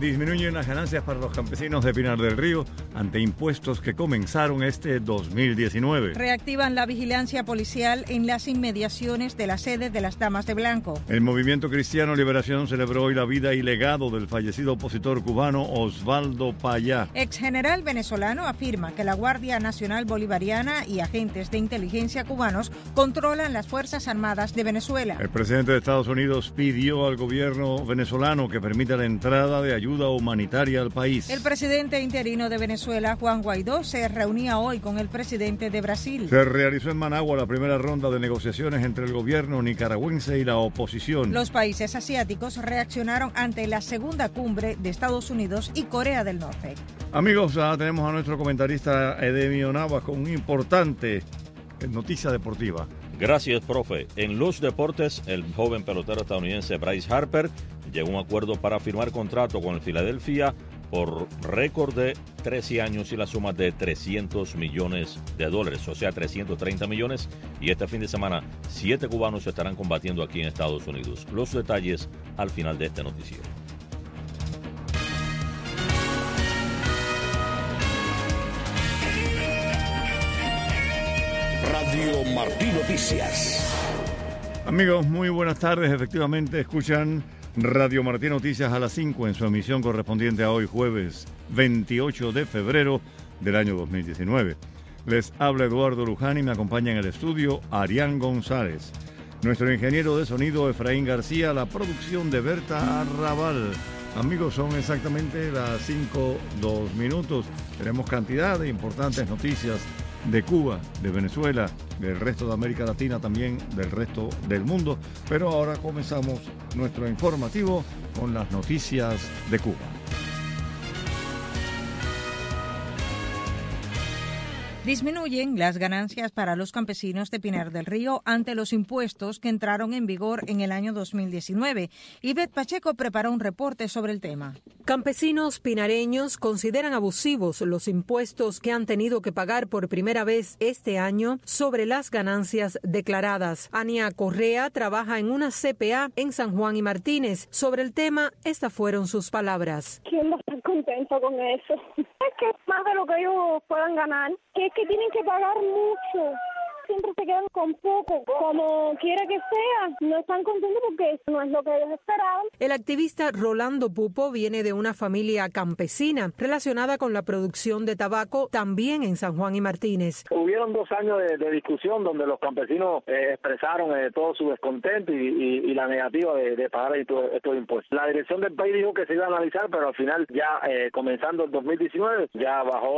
Disminuyen las ganancias para los campesinos de Pinar del Río ante impuestos que comenzaron este 2019. Reactivan la vigilancia policial en las inmediaciones de la sede de las Damas de Blanco. El Movimiento Cristiano Liberación celebró hoy la vida y legado del fallecido opositor cubano Osvaldo Payá. Ex general venezolano afirma que la Guardia Nacional Bolivariana y agentes de inteligencia cubanos controlan las Fuerzas Armadas de Venezuela. El presidente de Estados Unidos pidió al gobierno venezolano que permita la entrada de ayuda humanitaria al país. El presidente interino de Venezuela, Juan Guaidó, se reunía hoy con el presidente de Brasil. Se realizó en Managua la primera ronda de negociaciones entre el gobierno nicaragüense y la oposición. Los países asiáticos reaccionaron ante la segunda cumbre de Estados Unidos y Corea del Norte. Amigos, tenemos a nuestro comentarista Edemio Navas con una importante noticia deportiva. Gracias, profe. En los deportes, el joven pelotero estadounidense Bryce Harper llegó a un acuerdo para firmar contrato con el Philadelphia por récord de 13 años y la suma de $300 millones, o sea, 330 millones. Y este fin de semana, 7 cubanos estarán combatiendo aquí en Estados Unidos. Los detalles al final de este noticiero. Radio Martí Noticias. Amigos, muy buenas tardes. Efectivamente, escuchan Radio Martí Noticias a las 5 en su emisión correspondiente a hoy, jueves 28 de febrero del año 2019. Les habla Eduardo Luján y me acompaña en el estudio Arián González. Nuestro ingeniero de sonido Efraín García, la producción de Berta Arrabal. Amigos, son exactamente las 5:02. Tenemos cantidad de importantes noticias de Cuba, de Venezuela, del resto de América Latina, también del resto del mundo. Pero ahora comenzamos nuestro informativo con las noticias de Cuba. Disminuyen las ganancias para los campesinos de Pinar del Río ante los impuestos que entraron en vigor en el año 2019. Ivette Pacheco preparó un reporte sobre el tema. Campesinos pinareños consideran abusivos los impuestos que han tenido que pagar por primera vez este año sobre las ganancias declaradas. Ania Correa trabaja en una CPA en San Juan y Martínez. Sobre el tema, estas fueron sus palabras. ¿Quién va a estar contento con eso? Es que más de lo que ellos puedan ganar, que es que tienen que pagar mucho. Siempre se quedan con poco, como quiera que sea, no están contentos porque eso no es lo que ellos esperaban. El activista Rolando Pupo viene de una familia campesina relacionada con la producción de tabaco también en San Juan y Martínez. Hubieron 2 años de discusión donde los campesinos expresaron todo su descontento y la negativa de pagar estos impuestos. La dirección del país dijo que se iba a analizar, pero al final ya comenzando el 2019 ya bajó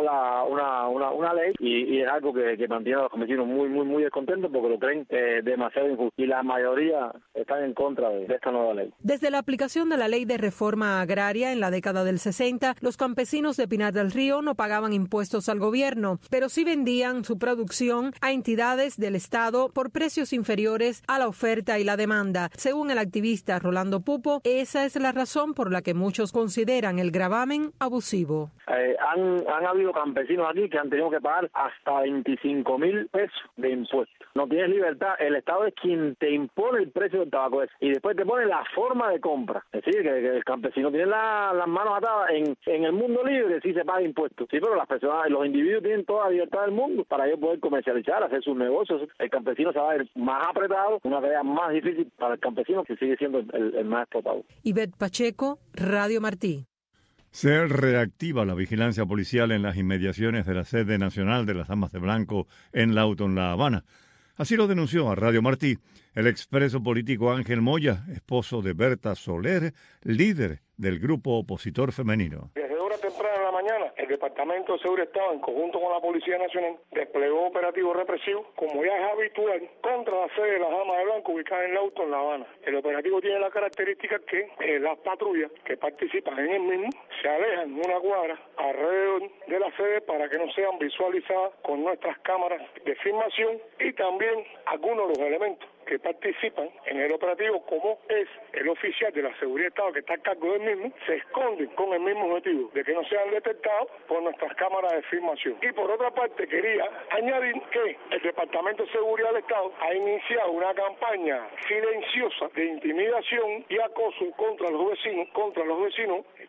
una ley y es algo que mantiene a los campesinos muy descontentos porque lo creen demasiado injusto y la mayoría están en contra de esta nueva ley. Desde la aplicación de la ley de reforma agraria en la década del 60, los campesinos de Pinar del Río no pagaban impuestos al gobierno, pero sí vendían su producción a entidades del Estado por precios inferiores a la oferta y la demanda. Según el activista Rolando Pupo, esa es la razón por la que muchos consideran el gravamen abusivo. Han habido campesinos aquí que han tenido que pagar hasta 25,000 pesos de impuestos. No tienes libertad, el Estado es quien te impone el precio del tabaco ese y después te pone la forma de compra. Es decir, que el campesino tiene las manos atadas. En el mundo libre sí se paga impuestos, sí, pero las personas, los individuos tienen toda la libertad del mundo para ellos poder comercializar, hacer sus negocios. El campesino se va a ver más apretado, una tarea más difícil para el campesino que sigue siendo el más explotado. Ivette Pacheco, Radio Martí. Se reactiva la vigilancia policial en las inmediaciones de la sede nacional de las Damas de Blanco en Lawton, La Habana. Así lo denunció a Radio Martí el expreso político Ángel Moya, esposo de Berta Soler, líder del grupo opositor femenino. Desde horas tempranas de la mañana, el Departamento de Seguridad del Estado, en conjunto con la Policía Nacional, desplegó operativo represivo, como ya es habitual, contra la sede de las Damas de Blanco ubicada en Lawton, La Habana. El operativo tiene la característica que las patrullas que participan en el mismo se alejan una cuadra alrededor de la sede para que no sean visualizadas con nuestras cámaras de filmación y también algunos de los elementos que participan en el operativo, como es el oficial de la Seguridad del Estado que está a cargo del mismo, se esconden con el mismo objetivo de que no sean detectados por nuestras cámaras de filmación. Y por otra parte quería añadir que el Departamento de Seguridad del Estado ha iniciado una campaña silenciosa de intimidación y acoso contra los vecinos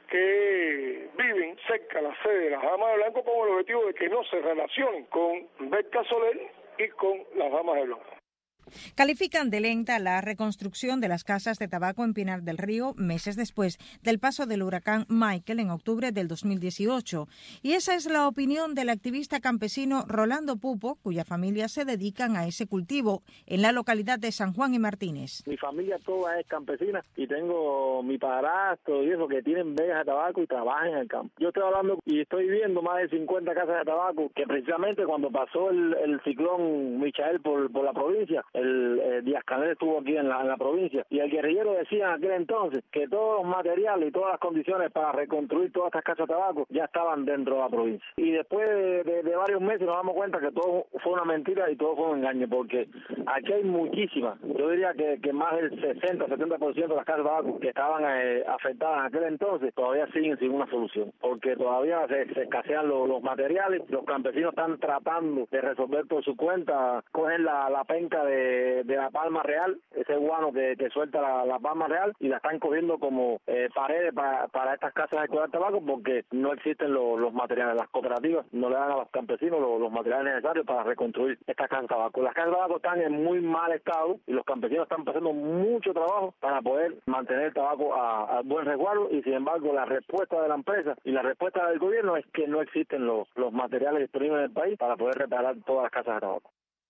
que viven cerca de la sede de las Damas de Blanco con el objetivo de que no se relacionen con Berta Soler y con las Damas de Blanco. Califican de lenta la reconstrucción de las casas de tabaco en Pinar del Río meses después del paso del huracán Michael en octubre del 2018. Y esa es la opinión del activista campesino Rolando Pupo, cuya familia se dedican a ese cultivo en la localidad de San Juan y Martínez. Mi familia toda es campesina y tengo mi padrastro y eso que tienen vegas de tabaco y trabajan en el campo. Yo estoy hablando y estoy viendo más de 50 casas de tabaco que precisamente cuando pasó el ciclón Michael por la provincia, el Díaz-Canel estuvo aquí en la provincia y el guerrillero decía en aquel entonces que todos los materiales y todas las condiciones para reconstruir todas estas casas de tabaco ya estaban dentro de la provincia. Y después de varios meses nos damos cuenta que todo fue una mentira y todo fue un engaño, porque aquí hay muchísimas, yo diría que más del 60-70% de las casas de tabaco que estaban afectadas en aquel entonces todavía siguen sin una solución, porque todavía se escasean los materiales, los campesinos están tratando de resolver por su cuenta, cogen la penca de la palma real, ese guano que suelta la palma real, y la están cogiendo como paredes para estas casas de cuidar tabaco, porque no existen los materiales. Las cooperativas no le dan a los campesinos los materiales necesarios para reconstruir estas casas de tabaco. Las casas de tabaco están en muy mal estado y los campesinos están pasando mucho trabajo para poder mantener el tabaco a buen resguardo, y sin embargo la respuesta de la empresa y la respuesta del gobierno es que no existen los materiales disponibles en el país para poder reparar todas las casas de tabaco.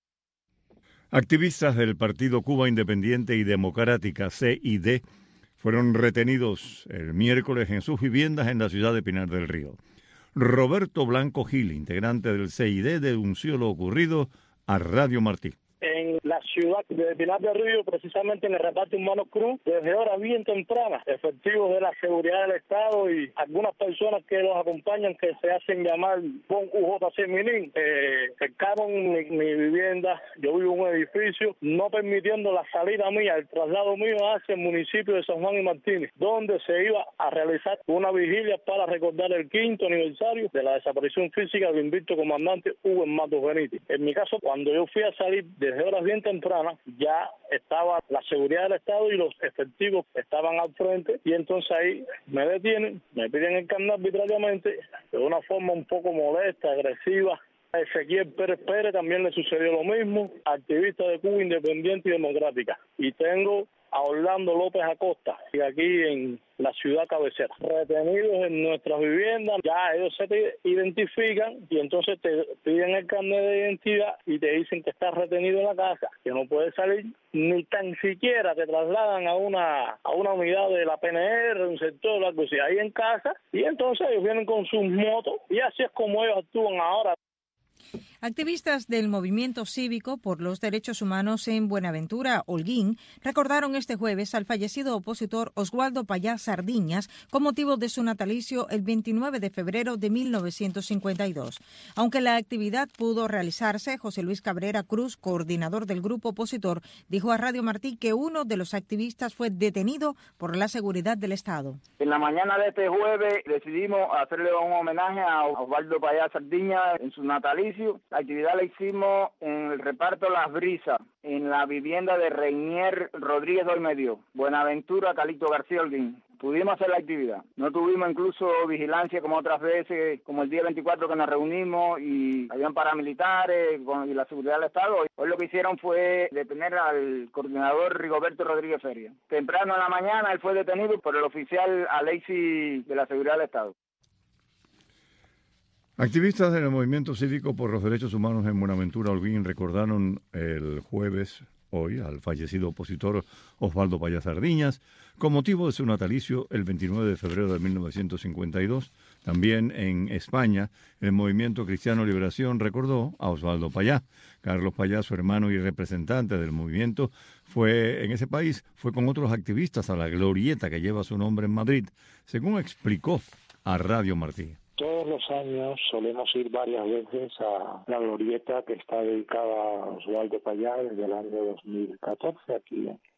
Activistas del Partido Cuba Independiente y Democrática, CID, fueron retenidos el miércoles en sus viviendas en la ciudad de Pinar del Río. Roberto Blanco Gil, integrante del CID, denunció lo ocurrido a Radio Martí. En la ciudad de Pinar del Río, precisamente en el reparto Humano Cruz, desde horas bien tempranas, efectivos de la seguridad del Estado y algunas personas que los acompañan, que se hacen llamar PON UJC Minin, cercaron mi vivienda. Yo vivo en un edificio, no permitiendo la salida mía, el traslado mío hacia el municipio de San Juan y Martínez, donde se iba a realizar una vigilia para recordar el 5º aniversario de la desaparición física del invicto comandante Hugo Matos Benítez. En mi caso, cuando yo fui a salir desde horas bien tempranas, ya estaba la seguridad del Estado y los efectivos estaban al frente, y entonces ahí me detienen, me piden el carnet arbitrariamente, de una forma un poco molesta, agresiva. A Ezequiel Pérez Pérez también le sucedió lo mismo, activista de Cuba Independiente y Democrática. Y tengo a Orlando López Acosta, y aquí en la ciudad cabecera, retenidos en nuestras viviendas. Ya ellos se te identifican y entonces te piden el carnet de identidad y te dicen que estás retenido en la casa, que no puedes salir, ni tan siquiera te trasladan a una unidad de la PNR, un sector, algo así, ahí en casa, y entonces ellos vienen con sus motos, y así es como ellos actúan ahora. Activistas del Movimiento Cívico por los Derechos Humanos en Buenaventura, Holguín, recordaron este jueves al fallecido opositor Oswaldo Payá Sardiñas con motivo de su natalicio el 29 de febrero de 1952. Aunque la actividad pudo realizarse, José Luis Cabrera Cruz, coordinador del grupo opositor, dijo a Radio Martí que uno de los activistas fue detenido por la seguridad del Estado. En la mañana de este jueves decidimos hacerle un homenaje a Oswaldo Payá Sardiñas en su natalicio. La actividad la hicimos en el reparto Las Brisas, en la vivienda de Reinier Rodríguez Dolmedio, Buenaventura, Calixto García Holguín. Pudimos hacer la actividad. No tuvimos incluso vigilancia como otras veces, como el día 24 que nos reunimos y habían paramilitares y la seguridad del Estado. Hoy lo que hicieron fue detener al coordinador Rigoberto Rodríguez Feria. Temprano en la mañana él fue detenido por el oficial Alexi de la seguridad del Estado. Activistas del Movimiento Cívico por los Derechos Humanos en Buenaventura, Holguín, recordaron el jueves, hoy, al fallecido opositor Oswaldo Payá Sardiñas, con motivo de su natalicio el 29 de febrero de 1952. También en España, el Movimiento Cristiano Liberación recordó a Oswaldo Payá. Carlos Payá, su hermano y representante del movimiento, en ese país fue con otros activistas a la glorieta que lleva su nombre en Madrid, según explicó a Radio Martí. Todos los años solemos ir varias veces a la glorieta que está dedicada a Oswaldo Payá desde el año 2014 aquí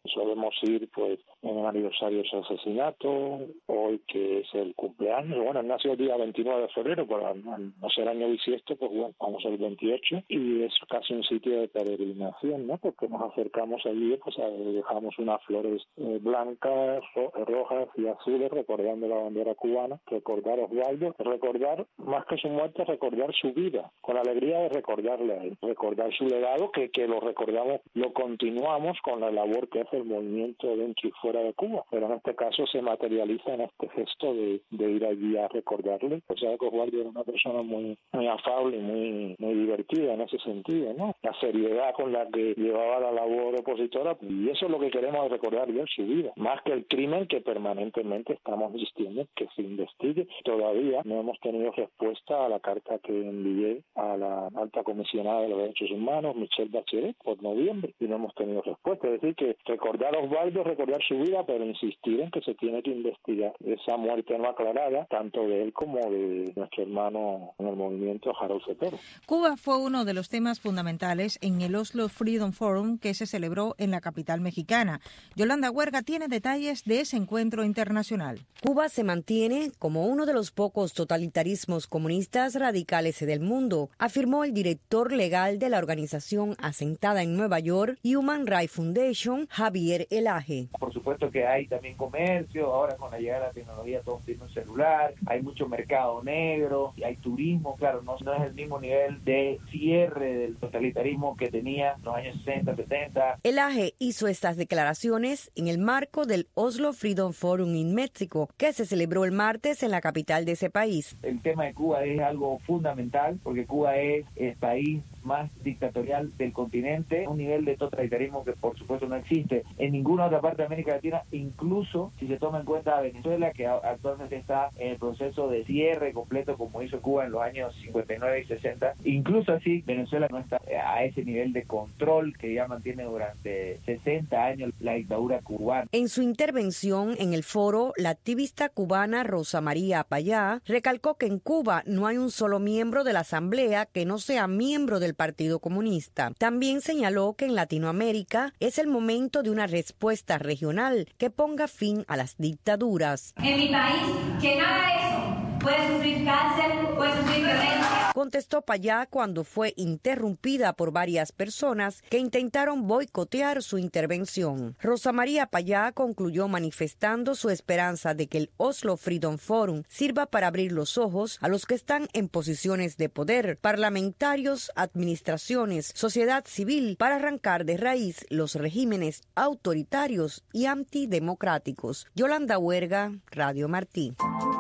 Solemos ir pues en el aniversario de su asesinato, hoy que es el cumpleaños. Bueno, él nació el día 29 de febrero, pero al no ser año bisiesto, pues bueno, vamos al 28 y es casi un sitio de peregrinación, ¿no? Porque nos acercamos allí, pues dejamos unas flores blancas, rojas y azules recordando la bandera cubana, recordar a Osvaldo, recordar más que su muerte, recordar su vida, con la alegría de recordarle a él, recordar su legado, que lo recordamos, lo continuamos con la labor que hace el movimiento dentro y fuera de Cuba, pero en este caso se materializa en este gesto de ir allí a recordarle. O sea, que Osvaldo era una persona muy afable y muy divertida en ese sentido, ¿no? La seriedad con la que llevaba la labor opositora, y eso es lo que queremos recordar de su vida, más que el crimen que permanentemente estamos insistiendo que se investigue. Todavía no hemos tenido respuesta a la carta que envié a la alta comisionada de los derechos humanos, Michelle Bachelet, por noviembre, y no hemos tenido respuesta. Es decir, que recordar a Osvaldo, recordar su vida, pero insistir en que se tiene que investigar esa muerte no aclarada, tanto de él como de nuestro hermano en el movimiento Harold Cepero. Cuba fue uno de los temas fundamentales en el Oslo Freedom Forum que se celebró en la capital mexicana. Yolanda Huerga tiene detalles de ese encuentro internacional. Cuba se mantiene como uno de los pocos totalitarismos comunistas radicales del mundo, afirmó el director legal de la organización asentada en Nueva York, Human Rights Foundation, Javier Elaje. Por supuesto que hay también comercio, ahora con la llegada de la tecnología todo tiene un celular, hay mucho mercado negro, hay turismo, claro, no es el mismo nivel de cierre del totalitarismo que tenía en los años 60, 70. Elaje hizo estas declaraciones en el marco del Oslo Freedom Forum en México, que se celebró el martes en la capital de ese país. El tema de Cuba es algo fundamental porque Cuba es el país más dictatorial del continente, un nivel de totalitarismo que por supuesto no existe en ninguna otra parte de América Latina, incluso si se toma en cuenta a Venezuela, que actualmente está en el proceso de cierre completo como hizo Cuba en los años 59 y 60. Incluso así, Venezuela no está a ese nivel de control que ya mantiene durante 60 años la dictadura cubana. En su intervención en el foro, la activista cubana Rosa María Payá recalcó que en Cuba no hay un solo miembro de la Asamblea que no sea miembro del Partido Comunista. También señaló que en Latinoamérica es el momento de una respuesta regional que ponga fin a las dictaduras. En mi país, quien haga eso puede sufrir cárcel, puede sufrir violencia. Contestó Payá cuando fue interrumpida por varias personas que intentaron boicotear su intervención. Rosa María Payá concluyó manifestando su esperanza de que el Oslo Freedom Forum sirva para abrir los ojos a los que están en posiciones de poder, parlamentarios, administraciones, sociedad civil, para arrancar de raíz los regímenes autoritarios y antidemocráticos. Yolanda Huerga, Radio Martí.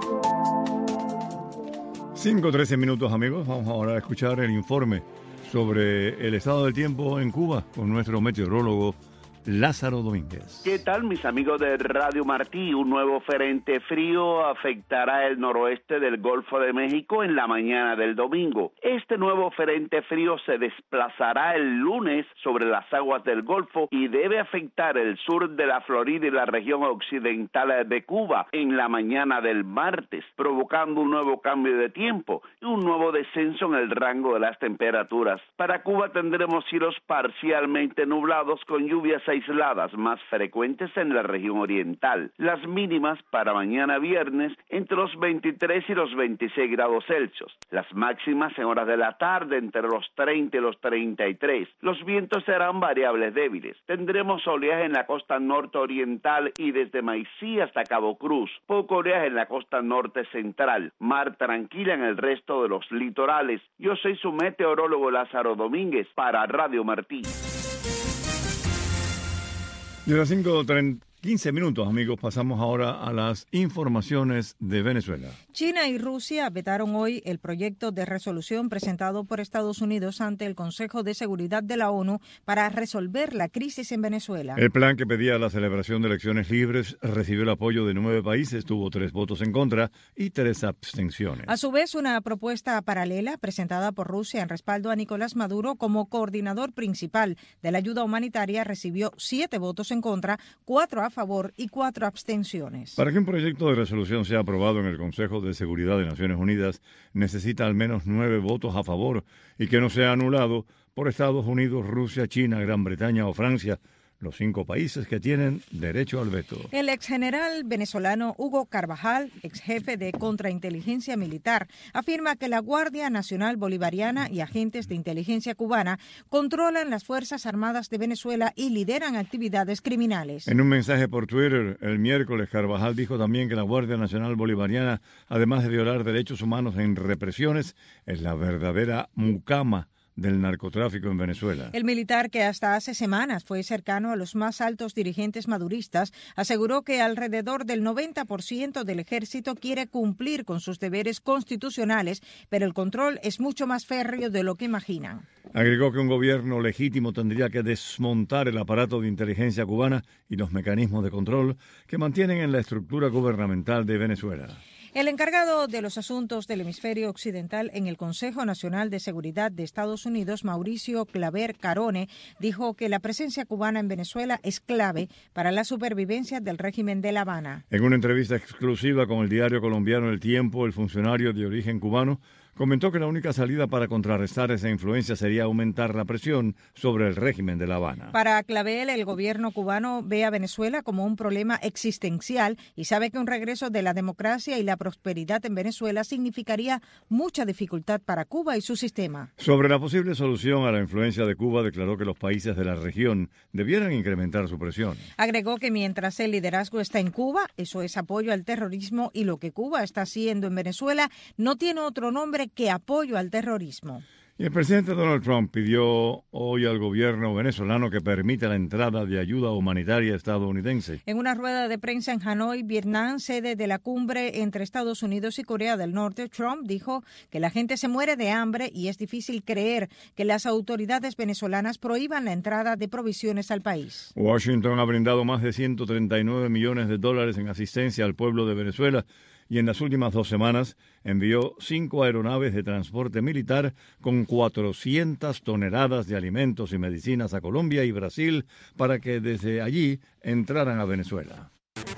5:13 minutos, amigos. Vamos ahora a escuchar el informe sobre el estado del tiempo en Cuba con nuestro meteorólogo Lázaro Domínguez. ¿Qué tal, mis amigos de Radio Martí? Un nuevo frente frío afectará el noroeste del Golfo de México en la mañana del domingo. Este nuevo frente frío se desplazará el lunes sobre las aguas del Golfo y debe afectar el sur de la Florida y la región occidental de Cuba en la mañana del martes, provocando un nuevo cambio de tiempo y un nuevo descenso en el rango de las temperaturas. Para Cuba tendremos cielos parcialmente nublados con lluvias aisladas más frecuentes en la región oriental. Las mínimas para mañana viernes entre los 23 y los 26 grados Celsius. Las máximas en horas de la tarde entre los 30 y los 33. Los vientos serán variables débiles. Tendremos oleaje en la costa norte oriental y desde Maicí hasta Cabo Cruz. Poco oleaje en la costa norte central. Mar tranquila en el resto de los litorales. Yo soy su meteorólogo Lázaro Domínguez para Radio Martí. De las 5:15 minutos, amigos, pasamos ahora a las informaciones de Venezuela. China y Rusia vetaron hoy el proyecto de resolución presentado por Estados Unidos ante el Consejo de Seguridad de la ONU para resolver la crisis en Venezuela. El plan que pedía la celebración de elecciones libres recibió el apoyo de 9 países, tuvo 3 votos en contra y 3 abstenciones. A su vez, una propuesta paralela presentada por Rusia en respaldo a Nicolás Maduro como coordinador principal de la ayuda humanitaria recibió 7 votos en contra, 4 a favor y 4 abstenciones. Para que un proyecto de resolución sea aprobado en el Consejo de Seguridad de Naciones Unidas, necesita al menos 9 votos a favor y que no sea anulado por Estados Unidos, Rusia, China, Gran Bretaña o Francia, los 5 países que tienen derecho al veto. El ex general venezolano Hugo Carvajal, ex jefe de contrainteligencia militar, afirma que la Guardia Nacional Bolivariana y agentes de inteligencia cubana controlan las Fuerzas Armadas de Venezuela y lideran actividades criminales. En un mensaje por Twitter el miércoles, Carvajal dijo también que la Guardia Nacional Bolivariana, además de violar derechos humanos en represiones, es la verdadera mucama del narcotráfico en Venezuela. El militar, que hasta hace semanas fue cercano a los más altos dirigentes maduristas, aseguró que alrededor del 90% del ejército quiere cumplir con sus deberes constitucionales, pero el control es mucho más férreo de lo que imaginan. Agregó que un gobierno legítimo tendría que desmontar el aparato de inteligencia cubana y los mecanismos de control que mantienen en la estructura gubernamental de Venezuela. El encargado de los asuntos del hemisferio occidental en el Consejo Nacional de Seguridad de Estados Unidos, Mauricio Claver Carone, dijo que la presencia cubana en Venezuela es clave para la supervivencia del régimen de La Habana. En una entrevista exclusiva con el diario colombiano El Tiempo, el funcionario de origen cubano comentó que la única salida para contrarrestar esa influencia sería aumentar la presión sobre el régimen de La Habana. Para Clavel, el gobierno cubano ve a Venezuela como un problema existencial y sabe que un regreso de la democracia y la prosperidad en Venezuela significaría mucha dificultad para Cuba y su sistema. Sobre la posible solución a la influencia de Cuba, declaró que los países de la región debieran incrementar su presión. Agregó que mientras el liderazgo está en Cuba, eso es apoyo al terrorismo, y lo que Cuba está haciendo en Venezuela no tiene otro nombre que apoyo al terrorismo. Y el presidente Donald Trump pidió hoy al gobierno venezolano que permita la entrada de ayuda humanitaria estadounidense. En una rueda de prensa en Hanoi, Vietnam, sede de la cumbre entre Estados Unidos y Corea del Norte, Trump dijo que la gente se muere de hambre y es difícil creer que las autoridades venezolanas prohíban la entrada de provisiones al país. Washington ha brindado más de $139 millones en asistencia al pueblo de Venezuela, y en las últimas 2 semanas envió 5 aeronaves de transporte militar con 400 toneladas de alimentos y medicinas a Colombia y Brasil para que desde allí entraran a Venezuela.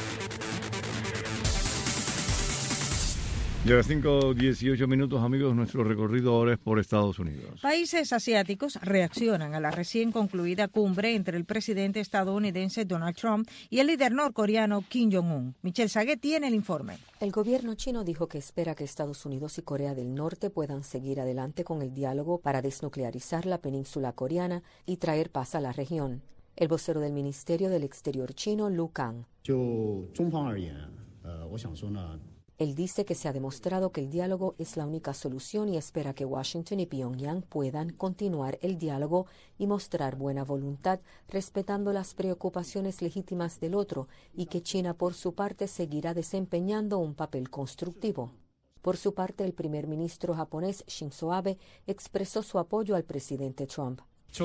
Y a las 5:18, amigos, nuestro recorrido ahora es por Estados Unidos. Países asiáticos reaccionan a la recién concluida cumbre entre el presidente estadounidense Donald Trump y el líder norcoreano Kim Jong-un. Michelle Saguet tiene el informe. El gobierno chino dijo que espera que Estados Unidos y Corea del Norte puedan seguir adelante con el diálogo para desnuclearizar la península coreana y traer paz a la región. El vocero del Ministerio del Exterior chino, Lu Kang. Él dice que se ha demostrado que el diálogo es la única solución y espera que Washington y Pyongyang puedan continuar el diálogo y mostrar buena voluntad, respetando las preocupaciones legítimas del otro, y que China, por su parte, seguirá desempeñando un papel constructivo. Por su parte, el primer ministro japonés Shinzo Abe expresó su apoyo al presidente Trump.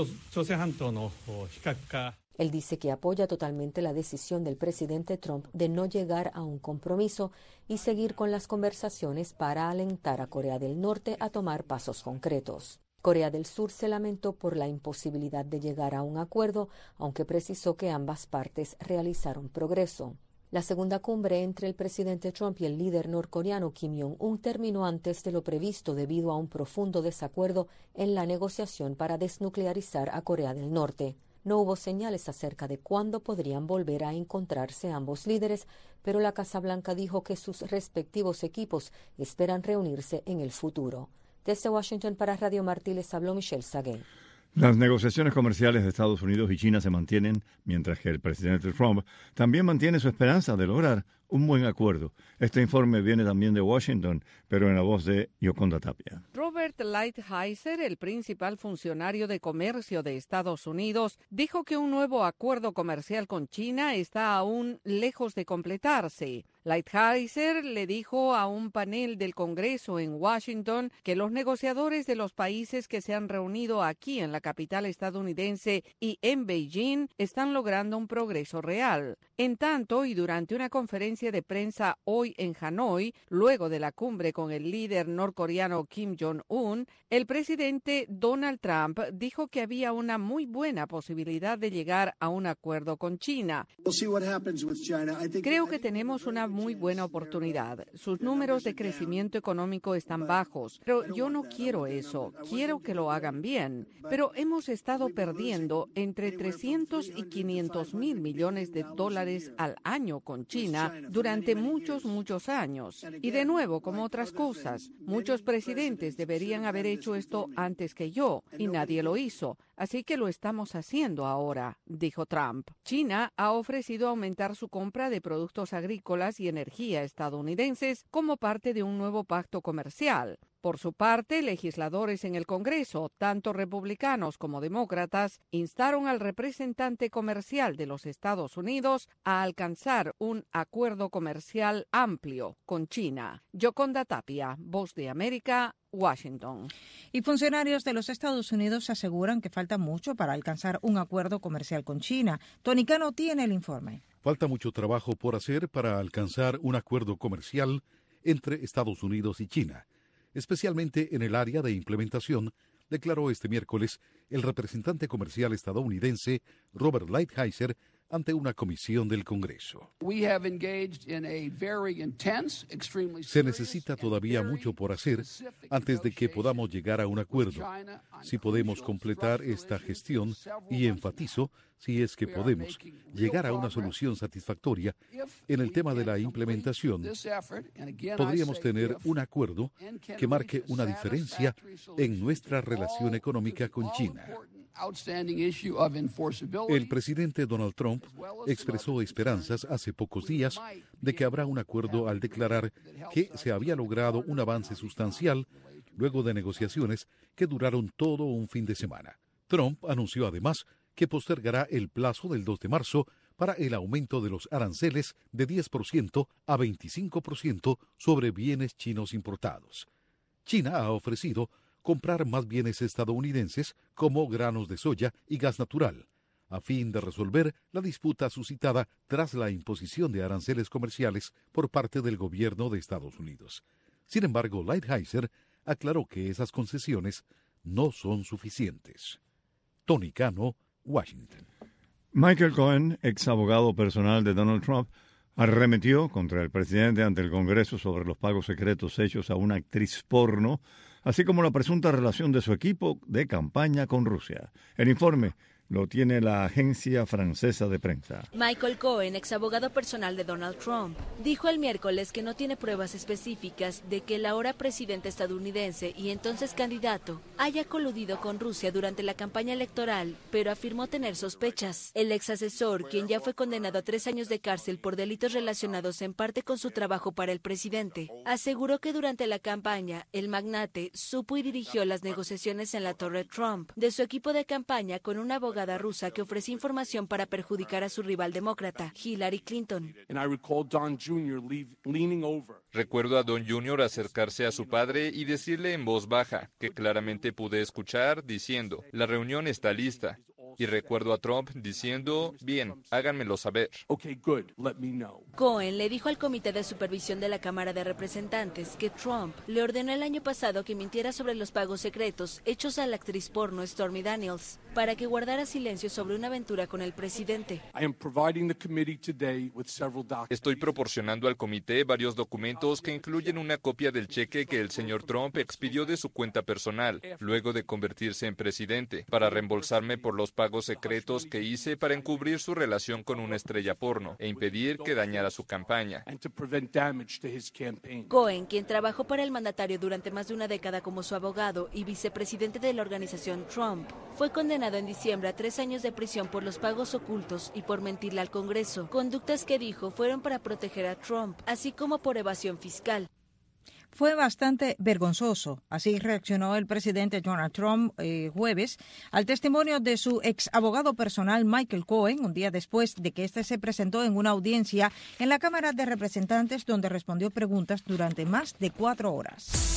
Él dice que apoya totalmente la decisión del presidente Trump de no llegar a un compromiso y seguir con las conversaciones para alentar a Corea del Norte a tomar pasos concretos. Corea del Sur se lamentó por la imposibilidad de llegar a un acuerdo, aunque precisó que ambas partes realizaron progreso. La segunda cumbre entre el presidente Trump y el líder norcoreano Kim Jong-un terminó antes de lo previsto debido a un profundo desacuerdo en la negociación para desnuclearizar a Corea del Norte. No hubo señales acerca de cuándo podrían volver a encontrarse ambos líderes, pero la Casa Blanca dijo que sus respectivos equipos esperan reunirse en el futuro. Desde Washington para Radio Martí les habló Michelle Saguet. Las negociaciones comerciales de Estados Unidos y China se mantienen, mientras que el presidente Trump también mantiene su esperanza de lograr un buen acuerdo. Este informe viene también de Washington, pero en la voz de Yoconda Tapia. Robert Lighthizer, el principal funcionario de comercio de Estados Unidos, dijo que un nuevo acuerdo comercial con China está aún lejos de completarse. Lighthizer le dijo a un panel del Congreso en Washington que los negociadores de los países que se han reunido aquí en la capital estadounidense y en Beijing están logrando un progreso real. En tanto, y durante una conferencia de prensa hoy en Hanoi, luego de la cumbre con el líder norcoreano Kim Jong-un, el presidente Donald Trump dijo que había una muy buena posibilidad de llegar a un acuerdo con China. Creo que tenemos una muy buena oportunidad. Sus números de crecimiento económico están bajos, pero yo no quiero eso. Quiero que lo hagan bien. Pero hemos estado perdiendo entre 300 y 500 mil millones de dólares al año con China durante muchos años. Y de nuevo, como otras cosas, muchos presidentes deberían haber hecho esto antes que yo, y nadie lo hizo. Así que lo estamos haciendo ahora, dijo Trump. China ha ofrecido aumentar su compra de productos agrícolas y energía estadounidenses como parte de un nuevo pacto comercial. Por su parte, legisladores en el Congreso, tanto republicanos como demócratas, instaron al representante comercial de los Estados Unidos a alcanzar un acuerdo comercial amplio con China. Yoconda Tapia, Voz de América, Washington. Y funcionarios de los Estados Unidos aseguran que falta mucho para alcanzar un acuerdo comercial con China. Tony Cano tiene el informe. Falta mucho trabajo por hacer para alcanzar un acuerdo comercial entre Estados Unidos y China, especialmente en el área de implementación, declaró este miércoles el representante comercial estadounidense Robert Lighthizer ante una comisión del Congreso. Se necesita todavía mucho por hacer antes de que podamos llegar a un acuerdo. Si podemos completar esta gestión, y enfatizo, si es que podemos llegar a una solución satisfactoria en el tema de la implementación, podríamos tener un acuerdo que marque una diferencia en nuestra relación económica con China. El presidente Donald Trump expresó esperanzas hace pocos días de que habrá un acuerdo al declarar que se había logrado un avance sustancial luego de negociaciones que duraron todo un fin de semana. Trump anunció además que postergará el plazo del 2 de marzo para el aumento de los aranceles de 10% a 25% sobre bienes chinos importados. China ha ofrecido comprar más bienes estadounidenses como granos de soya y gas natural, a fin de resolver la disputa suscitada tras la imposición de aranceles comerciales por parte del gobierno de Estados Unidos. Sin embargo, Lighthizer aclaró que esas concesiones no son suficientes. Tony Cano, Washington. Michael Cohen, ex abogado personal de Donald Trump, arremetió contra el presidente ante el Congreso sobre los pagos secretos hechos a una actriz porno, así como la presunta relación de su equipo de campaña con Rusia. El informe lo tiene la agencia francesa de prensa. Michael Cohen, ex abogado personal de Donald Trump, dijo el miércoles que no tiene pruebas específicas de que el ahora presidente estadounidense y entonces candidato haya coludido con Rusia durante la campaña electoral, pero afirmó tener sospechas. El ex asesor, quien ya fue condenado a 3 años de cárcel por delitos relacionados en parte con su trabajo para el presidente, aseguró que durante la campaña el magnate supo y dirigió las negociaciones en la Torre Trump de su equipo de campaña con una abogada rusa que ofrecía información para perjudicar a su rival demócrata, Hillary Clinton. Recuerdo a Don Jr. acercarse a su padre y decirle en voz baja, que claramente pude escuchar, diciendo, la reunión está lista. Y recuerdo a Trump diciendo, bien, háganmelo saber. Cohen le dijo al Comité de Supervisión de la Cámara de Representantes que Trump le ordenó el año pasado que mintiera sobre los pagos secretos hechos a la actriz porno Stormy Daniels para que guardara silencio sobre una aventura con el presidente. Estoy proporcionando al comité varios documentos que incluyen una copia del cheque que el señor Trump expidió de su cuenta personal, luego de convertirse en presidente, para reembolsarme por los pagos secretos que hice para encubrir su relación con una estrella porno e impedir que dañara su campaña. Cohen, quien trabajó para el mandatario durante más de una década como su abogado y vicepresidente de la organización Trump, fue condenado en diciembre a 3 años de prisión por los pagos ocultos y por mentirle al Congreso, conductas que dijo fueron para proteger a Trump, así como por evasión fiscal. Fue bastante vergonzoso. Así reaccionó el presidente Donald Trump jueves al testimonio de su ex abogado personal Michael Cohen, un día después de que éste se presentó en una audiencia en la Cámara de Representantes donde respondió preguntas durante más de 4 horas.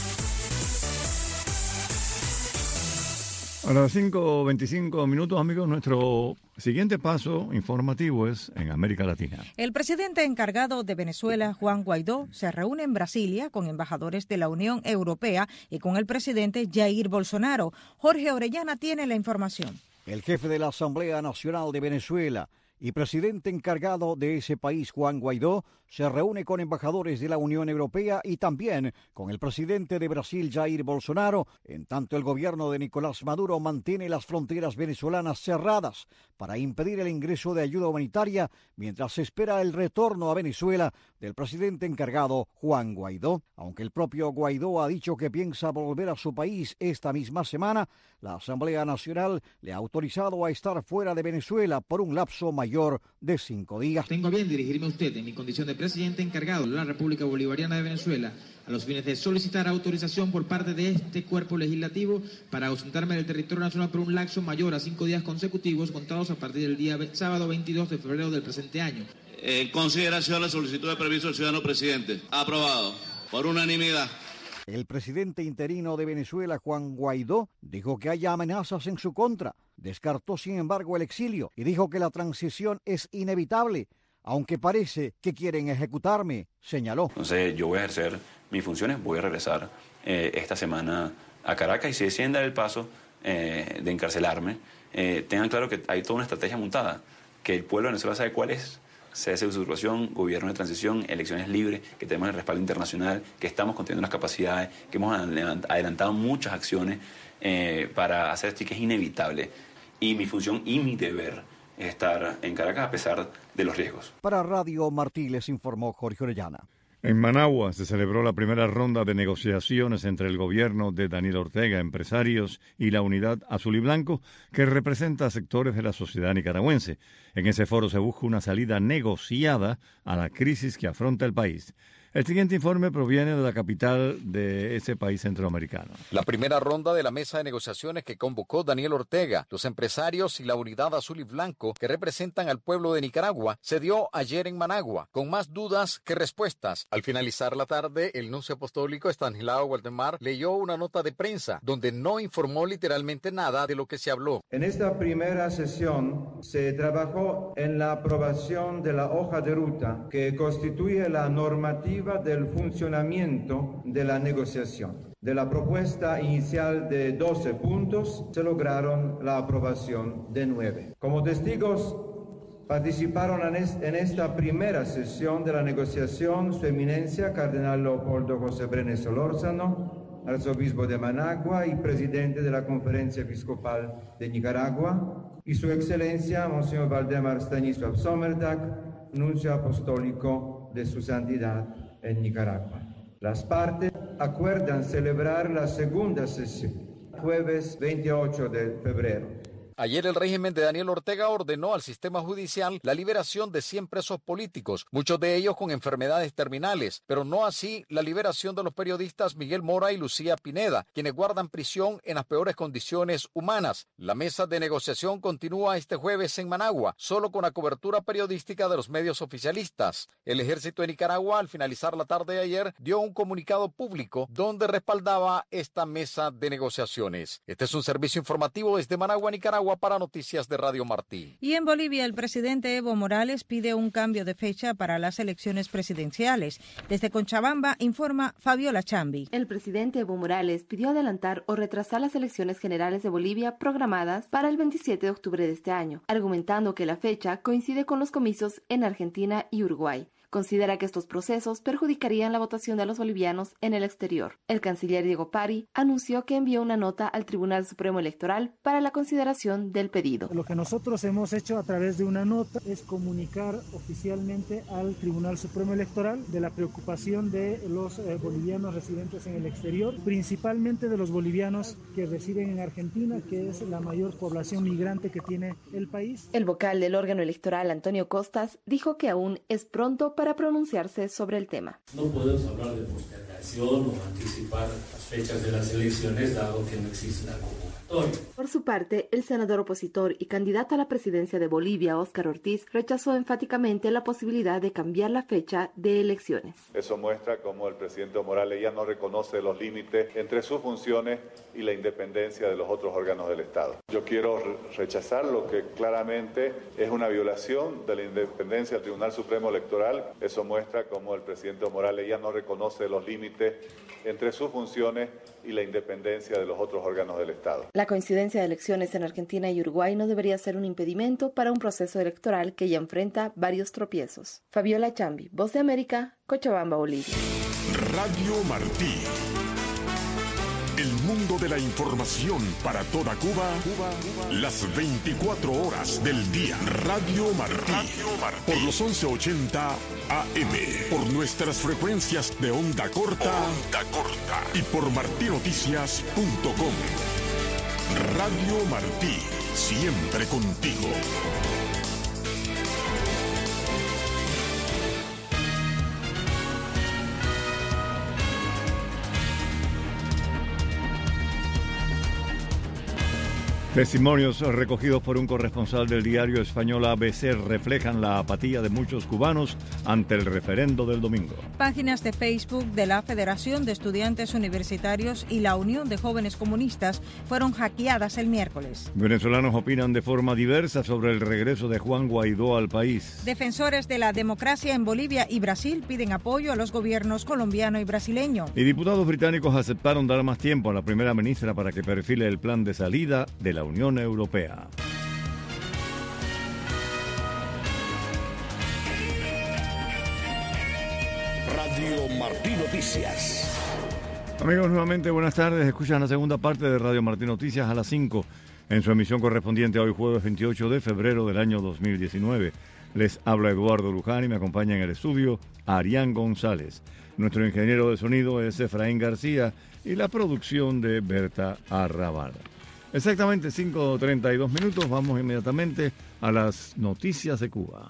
A las 5:25, amigos, nuestro siguiente paso informativo es en América Latina. El presidente encargado de Venezuela, Juan Guaidó, se reúne en Brasilia con embajadores de la Unión Europea y con el presidente Jair Bolsonaro. Jorge Orellana tiene la información. El jefe de la Asamblea Nacional de Venezuela y presidente encargado de ese país, Juan Guaidó, se reúne con embajadores de la Unión Europea y también con el presidente de Brasil, Jair Bolsonaro, en tanto el gobierno de Nicolás Maduro mantiene las fronteras venezolanas cerradas para impedir el ingreso de ayuda humanitaria mientras se espera el retorno a Venezuela del presidente encargado, Juan Guaidó. Aunque el propio Guaidó ha dicho que piensa volver a su país esta misma semana, la Asamblea Nacional le ha autorizado a estar fuera de Venezuela por un lapso mayor de 5 días. Tengo a bien dirigirme a usted en mi condición de presidente encargado de la República Bolivariana de Venezuela a los fines de solicitar autorización por parte de este cuerpo legislativo para ausentarme del territorio nacional por un lapso mayor a 5 días consecutivos contados a partir del día sábado 22 de febrero del presente año. En consideración la solicitud de permiso del ciudadano presidente. Aprobado por unanimidad. El presidente interino de Venezuela, Juan Guaidó, dijo que hay amenazas en su contra. Descartó, sin embargo, el exilio y dijo que la transición es inevitable, aunque parece que quieren ejecutarme, señaló. Entonces yo voy a ejercer mis funciones, voy a regresar esta semana a Caracas y si deciden dar el paso de encarcelarme, tengan claro que hay toda una estrategia montada, que el pueblo de Venezuela sabe cuál es. Cese de usurpación, gobierno de transición, elecciones libres, que tenemos el respaldo internacional, que estamos conteniendo las capacidades, que hemos adelantado muchas acciones para hacer esto y que es inevitable. Y mi función y mi deber es estar en Caracas a pesar de los riesgos. Para Radio Martí les informó Jorge Orellana. En Managua se celebró la primera ronda de negociaciones entre el gobierno de Daniel Ortega, empresarios y la Unidad Azul y Blanco, que representa a sectores de la sociedad nicaragüense. En ese foro se busca una salida negociada a la crisis que afronta el país. El siguiente informe proviene de la capital de ese país centroamericano. La primera ronda de la mesa de negociaciones que convocó Daniel Ortega, los empresarios y la Unidad Azul y Blanco que representan al pueblo de Nicaragua, se dio ayer en Managua, con más dudas que respuestas. Al finalizar la tarde, el nuncio apostólico Estanislao Waldemar leyó una nota de prensa donde no informó literalmente nada de lo que se habló. En esta primera sesión se trabajó en la aprobación de la hoja de ruta que constituye la normativa del funcionamiento de la negociación. De la propuesta inicial de 12 puntos, se lograron la aprobación de 9. Como testigos participaron en esta primera sesión de la negociación Su Eminencia, Cardenal Leopoldo José Brenes Solórzano, arzobispo de Managua y presidente de la Conferencia Episcopal de Nicaragua, y Su Excelencia, Monseñor Valdemar Stanislav Sommerdag, nuncio apostólico de Su Santidad en Nicaragua. Las partes acuerdan celebrar la segunda sesión, jueves 28 de febrero. Ayer el régimen de Daniel Ortega ordenó al sistema judicial la liberación de 100 presos políticos, muchos de ellos con enfermedades terminales, pero no así la liberación de los periodistas Miguel Mora y Lucía Pineda, quienes guardan prisión en las peores condiciones humanas. La mesa de negociación continúa este jueves en Managua, solo con la cobertura periodística de los medios oficialistas. El ejército de Nicaragua, al finalizar la tarde de ayer, dio un comunicado público donde respaldaba esta mesa de negociaciones. Este es un servicio informativo desde Managua, Nicaragua, para Noticias de Radio Martí. Y en Bolivia, el presidente Evo Morales pide un cambio de fecha para las elecciones presidenciales. Desde Cochabamba informa Fabiola Chambi. El presidente Evo Morales pidió adelantar o retrasar las elecciones generales de Bolivia programadas para el 27 de octubre de este año, argumentando que la fecha coincide con los comicios en Argentina y Uruguay. Considera que estos procesos perjudicarían la votación de los bolivianos en el exterior. El canciller Diego Pari anunció que envió una nota al Tribunal Supremo Electoral para la consideración del pedido. Lo que nosotros hemos hecho a través de una nota es comunicar oficialmente al Tribunal Supremo Electoral de la preocupación de los bolivianos residentes en el exterior, principalmente de los bolivianos que residen en Argentina, que es la mayor población migrante que tiene el país. El vocal del órgano electoral, Antonio Costas, dijo que aún es pronto para pronunciarse sobre el tema. No podemos hablar de postergación o anticipar las fechas de las elecciones, dado que no existe una convocatoria. Por su parte, el senador opositor y candidato a la presidencia de Bolivia, Óscar Ortiz, rechazó enfáticamente la posibilidad de cambiar la fecha de elecciones. Eso muestra cómo el presidente Morales ya no reconoce los límites entre sus funciones y la independencia de los otros órganos del Estado. Yo quiero rechazar lo que claramente es una violación de la independencia del Tribunal Supremo Electoral. Eso muestra cómo el presidente Morales ya no reconoce los límites entre sus funciones y la independencia de los otros órganos del Estado. La La coincidencia de elecciones en Argentina y Uruguay no debería ser un impedimento para un proceso electoral que ya enfrenta varios tropiezos. Fabiola Chambi, Voz de América, Cochabamba, Bolivia. Radio Martí. El mundo de la información para toda Cuba, las 24 horas del día. Radio Martí. Por los 1180 AM. Por nuestras frecuencias de onda corta. Y por martinoticias.com. Radio Martí. Siempre contigo. Testimonios recogidos por un corresponsal del diario español ABC reflejan la apatía de muchos cubanos ante el referendo del domingo. Páginas de Facebook de la Federación de Estudiantes Universitarios y la Unión de Jóvenes Comunistas fueron hackeadas el miércoles. Venezolanos opinan de forma diversa sobre el regreso de Juan Guaidó al país. Defensores de la democracia en Bolivia y Brasil piden apoyo a los gobiernos colombiano y brasileño. Y diputados británicos aceptaron dar más tiempo a la primera ministra para que perfile el plan de salida de la Unión Europea. Radio Martí Noticias. Amigos, nuevamente buenas tardes. Escuchan la segunda parte de Radio Martí Noticias a las 5 en su emisión correspondiente a hoy jueves 28 de febrero del año 2019. Les habla Eduardo Luján y me acompaña en el estudio Arián González. Nuestro ingeniero de sonido es Efraín García y la producción de Berta Arrabal. Exactamente 5:32 minutos. Vamos inmediatamente a las noticias de Cuba.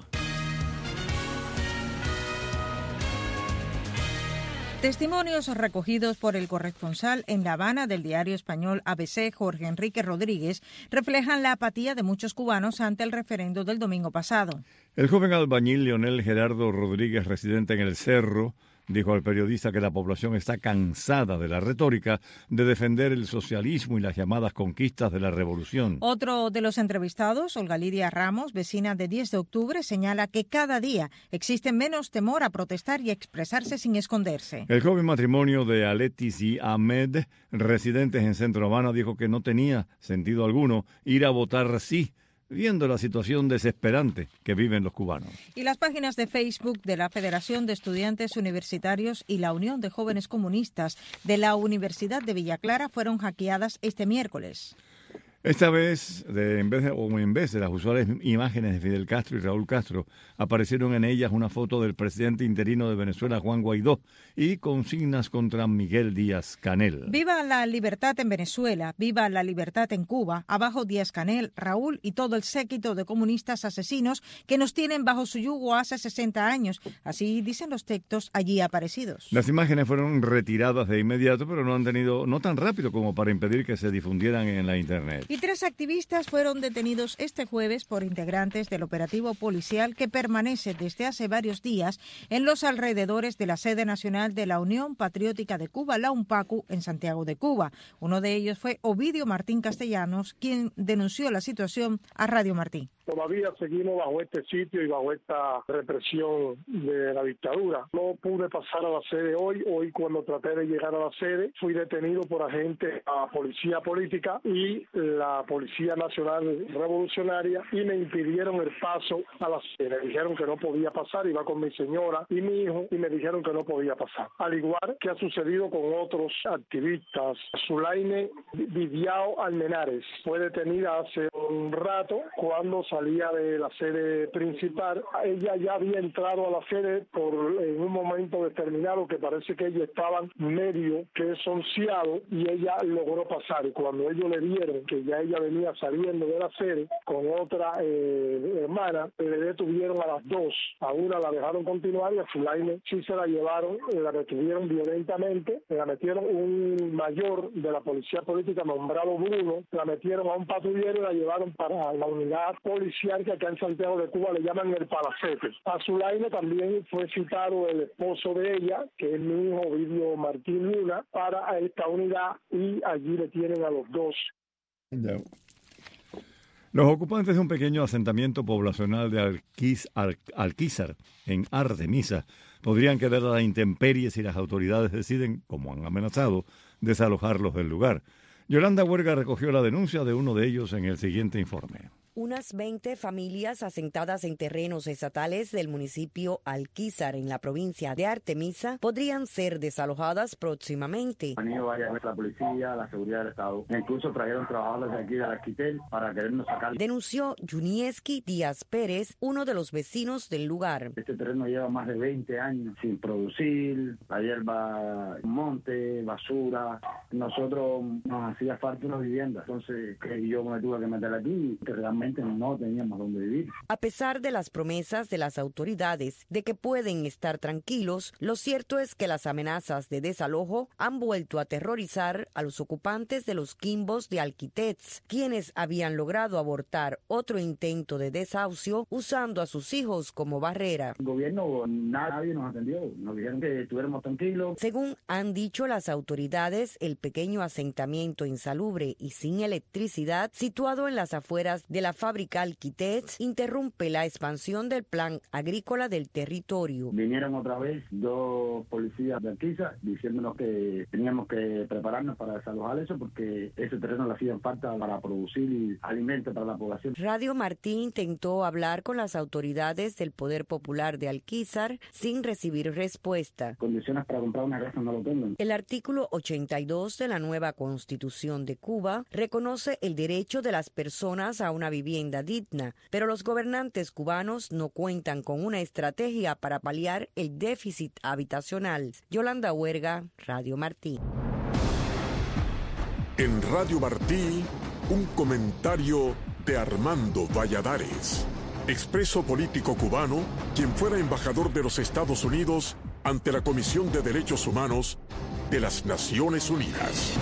Testimonios recogidos por el corresponsal en La Habana del diario español ABC, Jorge Enrique Rodríguez, reflejan la apatía de muchos cubanos ante el referendo del domingo pasado. El joven albañil Leonel Gerardo Rodríguez, residente en El Cerro, dijo al periodista que la población está cansada de la retórica de defender el socialismo y las llamadas conquistas de la revolución. Otro de los entrevistados, Olga Lidia Ramos, vecina de 10 de octubre, señala que cada día existe menos temor a protestar y expresarse sin esconderse. El joven matrimonio de Aletis y Ahmed, residentes en Centro Habana, dijo que no tenía sentido alguno ir a votar sí, viendo la situación desesperante que viven los cubanos. Y las páginas de Facebook de la Federación de Estudiantes Universitarios y la Unión de Jóvenes Comunistas de la Universidad de Villa Clara fueron hackeadas este miércoles. Esta vez, en vez de las usuales imágenes de Fidel Castro y Raúl Castro, aparecieron en ellas una foto del presidente interino de Venezuela, Juan Guaidó, y consignas contra Miguel Díaz-Canel. Viva la libertad en Venezuela, viva la libertad en Cuba, abajo Díaz-Canel, Raúl y todo el séquito de comunistas asesinos que nos tienen bajo su yugo hace 60 años. Así dicen los textos allí aparecidos. Las imágenes fueron retiradas de inmediato, pero no tan rápido como para impedir que se difundieran en la Internet. Y 3 activistas fueron detenidos este jueves por integrantes del operativo policial que permanece desde hace varios días en los alrededores de la sede nacional de la Unión Patriótica de Cuba, la UNPACU, en Santiago de Cuba. Uno de ellos fue Ovidio Martín Castellanos, quien denunció la situación a Radio Martí. Todavía seguimos bajo este sitio y bajo esta represión de la dictadura. No pude pasar a la sede hoy. Hoy, cuando traté de llegar a la sede, fui detenido por agentes de la policía política y la Policía Nacional Revolucionaria y me impidieron el paso a la sede. Me dijeron que no podía pasar, iba con mi señora y mi hijo y me dijeron que no podía pasar. Al igual que ha sucedido con otros activistas. Zulaine Vidiao Almenares fue detenida hace un rato cuando salía de la sede principal. Ella ya había entrado a la sede en un momento determinado que parece que ellos estaban medio que sonciados y ella logró pasar. Y cuando ellos le vieron que ya ella venía saliendo de la sede con otra hermana, le detuvieron a las dos. A una la dejaron continuar y a Zulaine sí se la llevaron, la detuvieron violentamente, la metieron un mayor de la policía política nombrado Bruno, la metieron a un patrullero y la llevaron para la unidad policial que acá en Santiago de Cuba le llaman el Palacete. A Zulaine también fue citado el esposo de ella, que es mi hijo Ovidio Martín Luna, para esta unidad y allí le tienen a los dos. Ya. Los ocupantes de un pequeño asentamiento poblacional de Alquizar, en Artemisa, podrían quedar a la intemperie si las autoridades deciden, como han amenazado, desalojarlos del lugar. Yolanda Huerga recogió la denuncia de uno de ellos en el siguiente informe. Unas 20 familias asentadas en terrenos estatales del municipio Alquizar, en la provincia de Artemisa, podrían ser desalojadas próximamente. Han ido varias veces la policía, la seguridad del Estado. Incluso trajeron trabajadores de aquí de Alquitel para querernos sacar. Denunció Junieski Díaz Pérez, uno de los vecinos del lugar. Este terreno lleva más de 20 años sin producir, la hierba, monte, basura. Nosotros nos hacía falta una vivienda, entonces yo me tuve que meter aquí, que realmente no teníamos dónde vivir. A pesar de las promesas de las autoridades de que pueden estar tranquilos, lo cierto es que las amenazas de desalojo han vuelto a aterrorizar a los ocupantes de los quimbos de Alquitets, quienes habían logrado abortar otro intento de desahucio usando a sus hijos como barrera. El gobierno, nadie nos atendió, nos dijeron que estuviéramos tranquilos. Según han dicho las autoridades, el pequeño asentamiento insalubre y sin electricidad, situado en las afueras de la fábrica Alquitets, interrumpe la expansión del plan agrícola del territorio. Vinieron otra vez 2 policías de Alquiza diciéndonos que teníamos que prepararnos para desalojar eso porque ese terreno le hacía falta para producir alimentos para la población. Radio Martí intentó hablar con las autoridades del Poder Popular de Alquizar sin recibir respuesta. Condiciones para comprar una casa no lo tengo. El artículo 82 de la nueva Constitución de Cuba reconoce el derecho de las personas a una vivienda digna, pero los gobernantes cubanos no cuentan con una estrategia para paliar el déficit habitacional. Yolanda Huerga, Radio Martí. En Radio Martí, un comentario de Armando Valladares, expreso político cubano, quien fuera embajador de los Estados Unidos ante la Comisión de Derechos Humanos de las Naciones Unidas.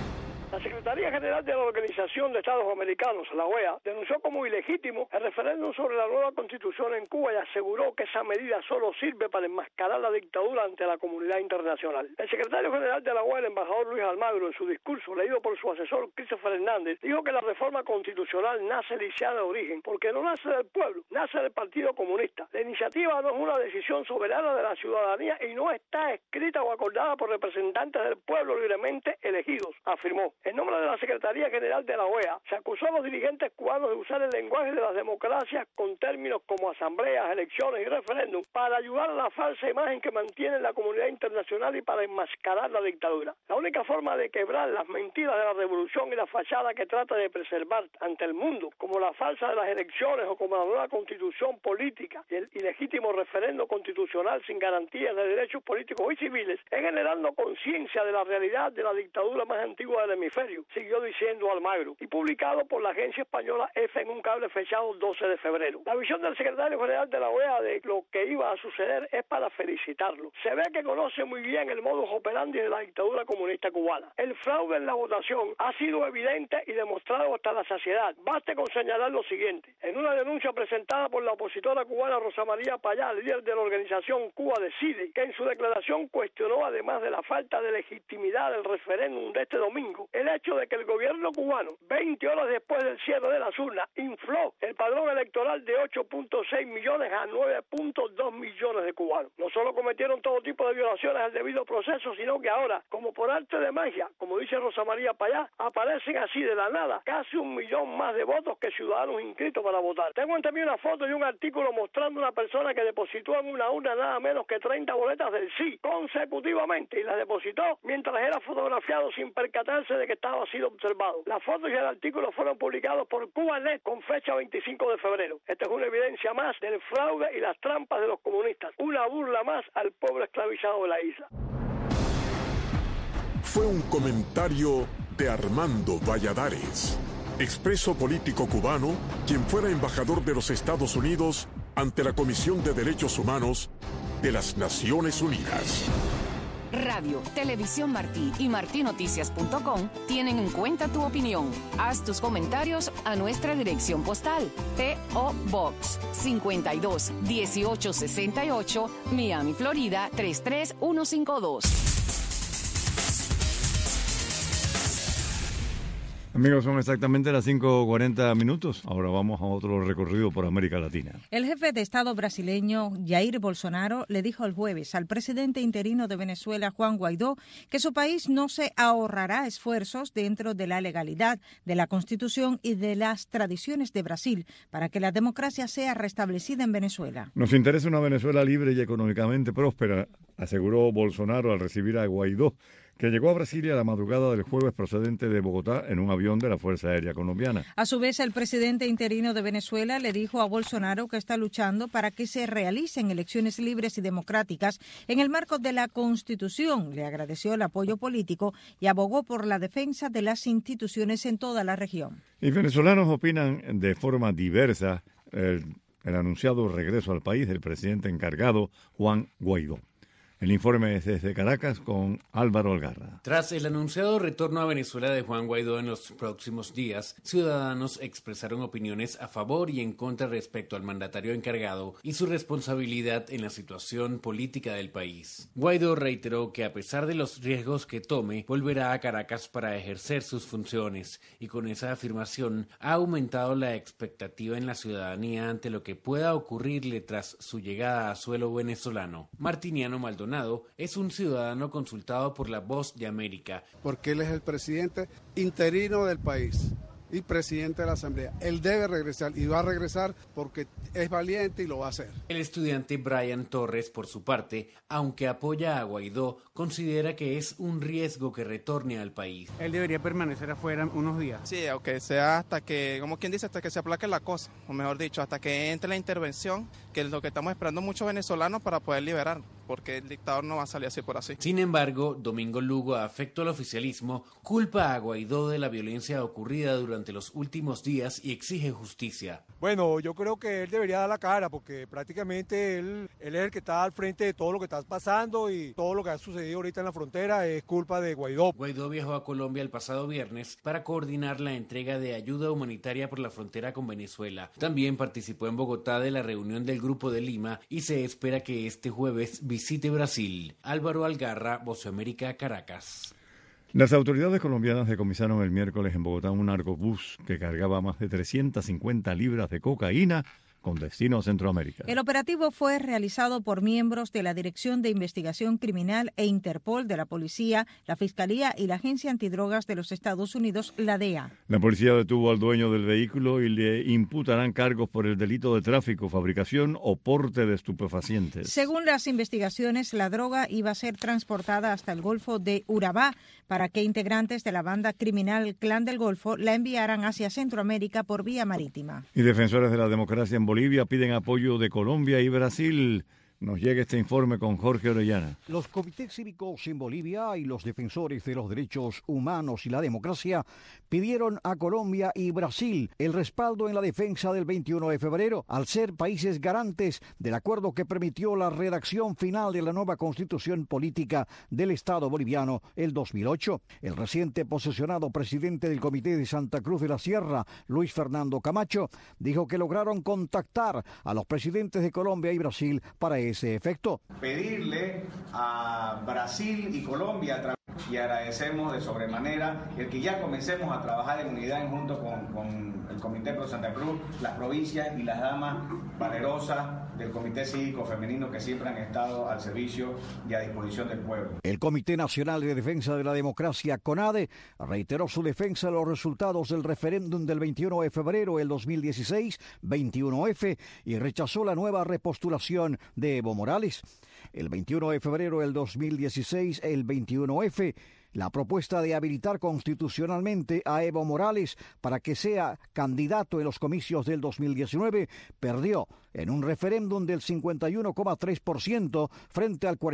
La Secretaría General de la Organización de Estados Americanos, la OEA, denunció como ilegítimo el referéndum sobre la nueva Constitución en Cuba y aseguró que esa medida solo sirve para enmascarar la dictadura ante la comunidad internacional. El secretario general de la OEA, el embajador Luis Almagro, en su discurso leído por su asesor Christopher Hernández, dijo que la reforma constitucional nace lisiada de origen porque no nace del pueblo, nace del Partido Comunista. La iniciativa no es una decisión soberana de la ciudadanía y no está escrita o acordada por representantes del pueblo libremente elegidos, afirmó. En nombre de la Secretaría General de la OEA, se acusó a los dirigentes cubanos de usar el lenguaje de las democracias con términos como asambleas, elecciones y referéndum para ayudar a la falsa imagen que mantiene la comunidad internacional y para enmascarar la dictadura. La única forma de quebrar las mentiras de la revolución y la fachada que trata de preservar ante el mundo, como la falsa de las elecciones o como la nueva constitución política y el ilegítimo referendo constitucional sin garantías de derechos políticos y civiles, es generando conciencia de la realidad de la dictadura más antigua del hemisferio, siguió diciendo Almagro, y publicado por la agencia española EFE en un cable fechado 12 de febrero. La visión del secretario general de la OEA de lo que iba a suceder es para felicitarlo. Se ve que conoce muy bien el modus operandi de la dictadura comunista cubana. El fraude en la votación ha sido evidente y demostrado hasta la saciedad. Baste con señalar lo siguiente. En una denuncia presentada por la opositora cubana Rosa María Payá, líder de la organización Cuba Decide, que en su declaración cuestionó, además de la falta de legitimidad del referéndum de este domingo, el hecho de que el gobierno cubano, 20 horas después del cierre de las urnas, infló el padrón electoral de 8.6 millones a 9.2 millones de cubanos. No solo cometieron todo tipo de violaciones al debido proceso, sino que ahora, como por arte de magia, como dice Rosa María Payá, aparecen así de la nada casi 1 millón más de votos que ciudadanos inscritos para votar. Tengo ante mí una foto y un artículo mostrando una persona que depositó en una urna nada menos que 30 boletas del sí consecutivamente y las depositó mientras era fotografiado sin percatarse de que estaba siendo observado. Las fotos y el artículo fueron publicados por CubaNet con fecha 25 de febrero. Esta es una evidencia más del fraude y las trampas de los comunistas, una burla más al pueblo esclavizado de la isla. Fue un comentario de Armando Valladares, expreso político cubano, quien fuera embajador de los Estados Unidos ante la Comisión de Derechos Humanos de las Naciones Unidas. Radio, Televisión Martí y martinoticias.com tienen en cuenta tu opinión. Haz tus comentarios a nuestra dirección postal: P.O. Box 52 1868, Miami, Florida 33152. Amigos, son exactamente las 5:40. Ahora vamos a otro recorrido por América Latina. El jefe de Estado brasileño Jair Bolsonaro le dijo el jueves al presidente interino de Venezuela, Juan Guaidó, que su país no se ahorrará esfuerzos dentro de la legalidad, de la Constitución y de las tradiciones de Brasil para que la democracia sea restablecida en Venezuela. Nos interesa una Venezuela libre y económicamente próspera, aseguró Bolsonaro al recibir a Guaidó, que llegó a Brasilia la madrugada del jueves procedente de Bogotá en un avión de la Fuerza Aérea Colombiana. A su vez, el presidente interino de Venezuela le dijo a Bolsonaro que está luchando para que se realicen elecciones libres y democráticas en el marco de la Constitución. Le agradeció el apoyo político y abogó por la defensa de las instituciones en toda la región. Y venezolanos opinan de forma diversa el anunciado regreso al país del presidente encargado, Juan Guaidó. El informe es desde Caracas con Álvaro Algarra. Tras el anunciado retorno a Venezuela de Juan Guaidó en los próximos días, ciudadanos expresaron opiniones a favor y en contra respecto al mandatario encargado y su responsabilidad en la situación política del país. Guaidó reiteró que a pesar de los riesgos que tome, volverá a Caracas para ejercer sus funciones y con esa afirmación ha aumentado la expectativa en la ciudadanía ante lo que pueda ocurrirle tras su llegada a suelo venezolano. Martiniano Maldonado es un ciudadano consultado por La Voz de América. Porque él es el presidente interino del país y presidente de la Asamblea. Él debe regresar y va a regresar porque es valiente y lo va a hacer. El estudiante Brian Torres, por su parte, aunque apoya a Guaidó, considera que es un riesgo que retorne al país. Él debería permanecer afuera unos días. Sí, aunque sea hasta que, como quien dice, hasta que se aplaque la cosa, o mejor dicho, hasta que entre la intervención, que es lo que estamos esperando muchos venezolanos para poder liberar, porque el dictador no va a salir así por así. Sin embargo, Domingo Lugo, afecto al oficialismo, culpa a Guaidó de la violencia ocurrida durante los últimos días y exige justicia. Bueno, yo creo que él debería dar la cara porque prácticamente él es el que está al frente de todo lo que está pasando y todo lo que ha sucedido ahorita en la frontera es culpa de Guaidó. Guaidó viajó a Colombia el pasado viernes para coordinar la entrega de ayuda humanitaria por la frontera con Venezuela. También participó en Bogotá de la reunión del Grupo de Lima y se espera que este jueves visite Brasil. Álvaro Algarra, Voz de América, Caracas. Las autoridades colombianas decomisaron el miércoles en Bogotá un narcobús que cargaba más de 350 libras de cocaína con destino a Centroamérica. El operativo fue realizado por miembros de la Dirección de Investigación Criminal e Interpol de la Policía, la Fiscalía y la Agencia Antidrogas de los Estados Unidos, la DEA. La policía detuvo al dueño del vehículo y le imputarán cargos por el delito de tráfico, fabricación o porte de estupefacientes. Según las investigaciones, la droga iba a ser transportada hasta el Golfo de Urabá para que integrantes de la banda criminal Clan del Golfo la enviaran hacia Centroamérica por vía marítima. Y defensores de la democracia en Bolivia piden apoyo de Colombia y Brasil. Nos llega este informe con Jorge Orellana. Los comités cívicos en Bolivia y los defensores de los derechos humanos y la democracia pidieron a Colombia y Brasil el respaldo en la defensa del 21 de febrero, al ser países garantes del acuerdo que permitió la redacción final de la nueva constitución política del Estado boliviano el 2008. El reciente posesionado presidente del Comité de Santa Cruz de la Sierra, Luis Fernando Camacho, dijo que lograron contactar a los presidentes de Colombia y Brasil para ese efecto. Pedirle a Brasil y Colombia y agradecemos de sobremanera el que ya comencemos a trabajar en unidad junto con el Comité Pro Santa Cruz, las provincias y las damas valerosas del Comité Cívico Femenino que siempre han estado al servicio y a disposición del pueblo. El Comité Nacional de Defensa de la Democracia, CONADE, reiteró su defensa de los resultados del referéndum del 21 de febrero del 2016, 21F, y rechazó la nueva repostulación de Evo Morales. El 21 de febrero del 2016, el 21F, la propuesta de habilitar constitucionalmente a Evo Morales para que sea candidato en los comicios del 2019 perdió en un referéndum del 51,3% frente al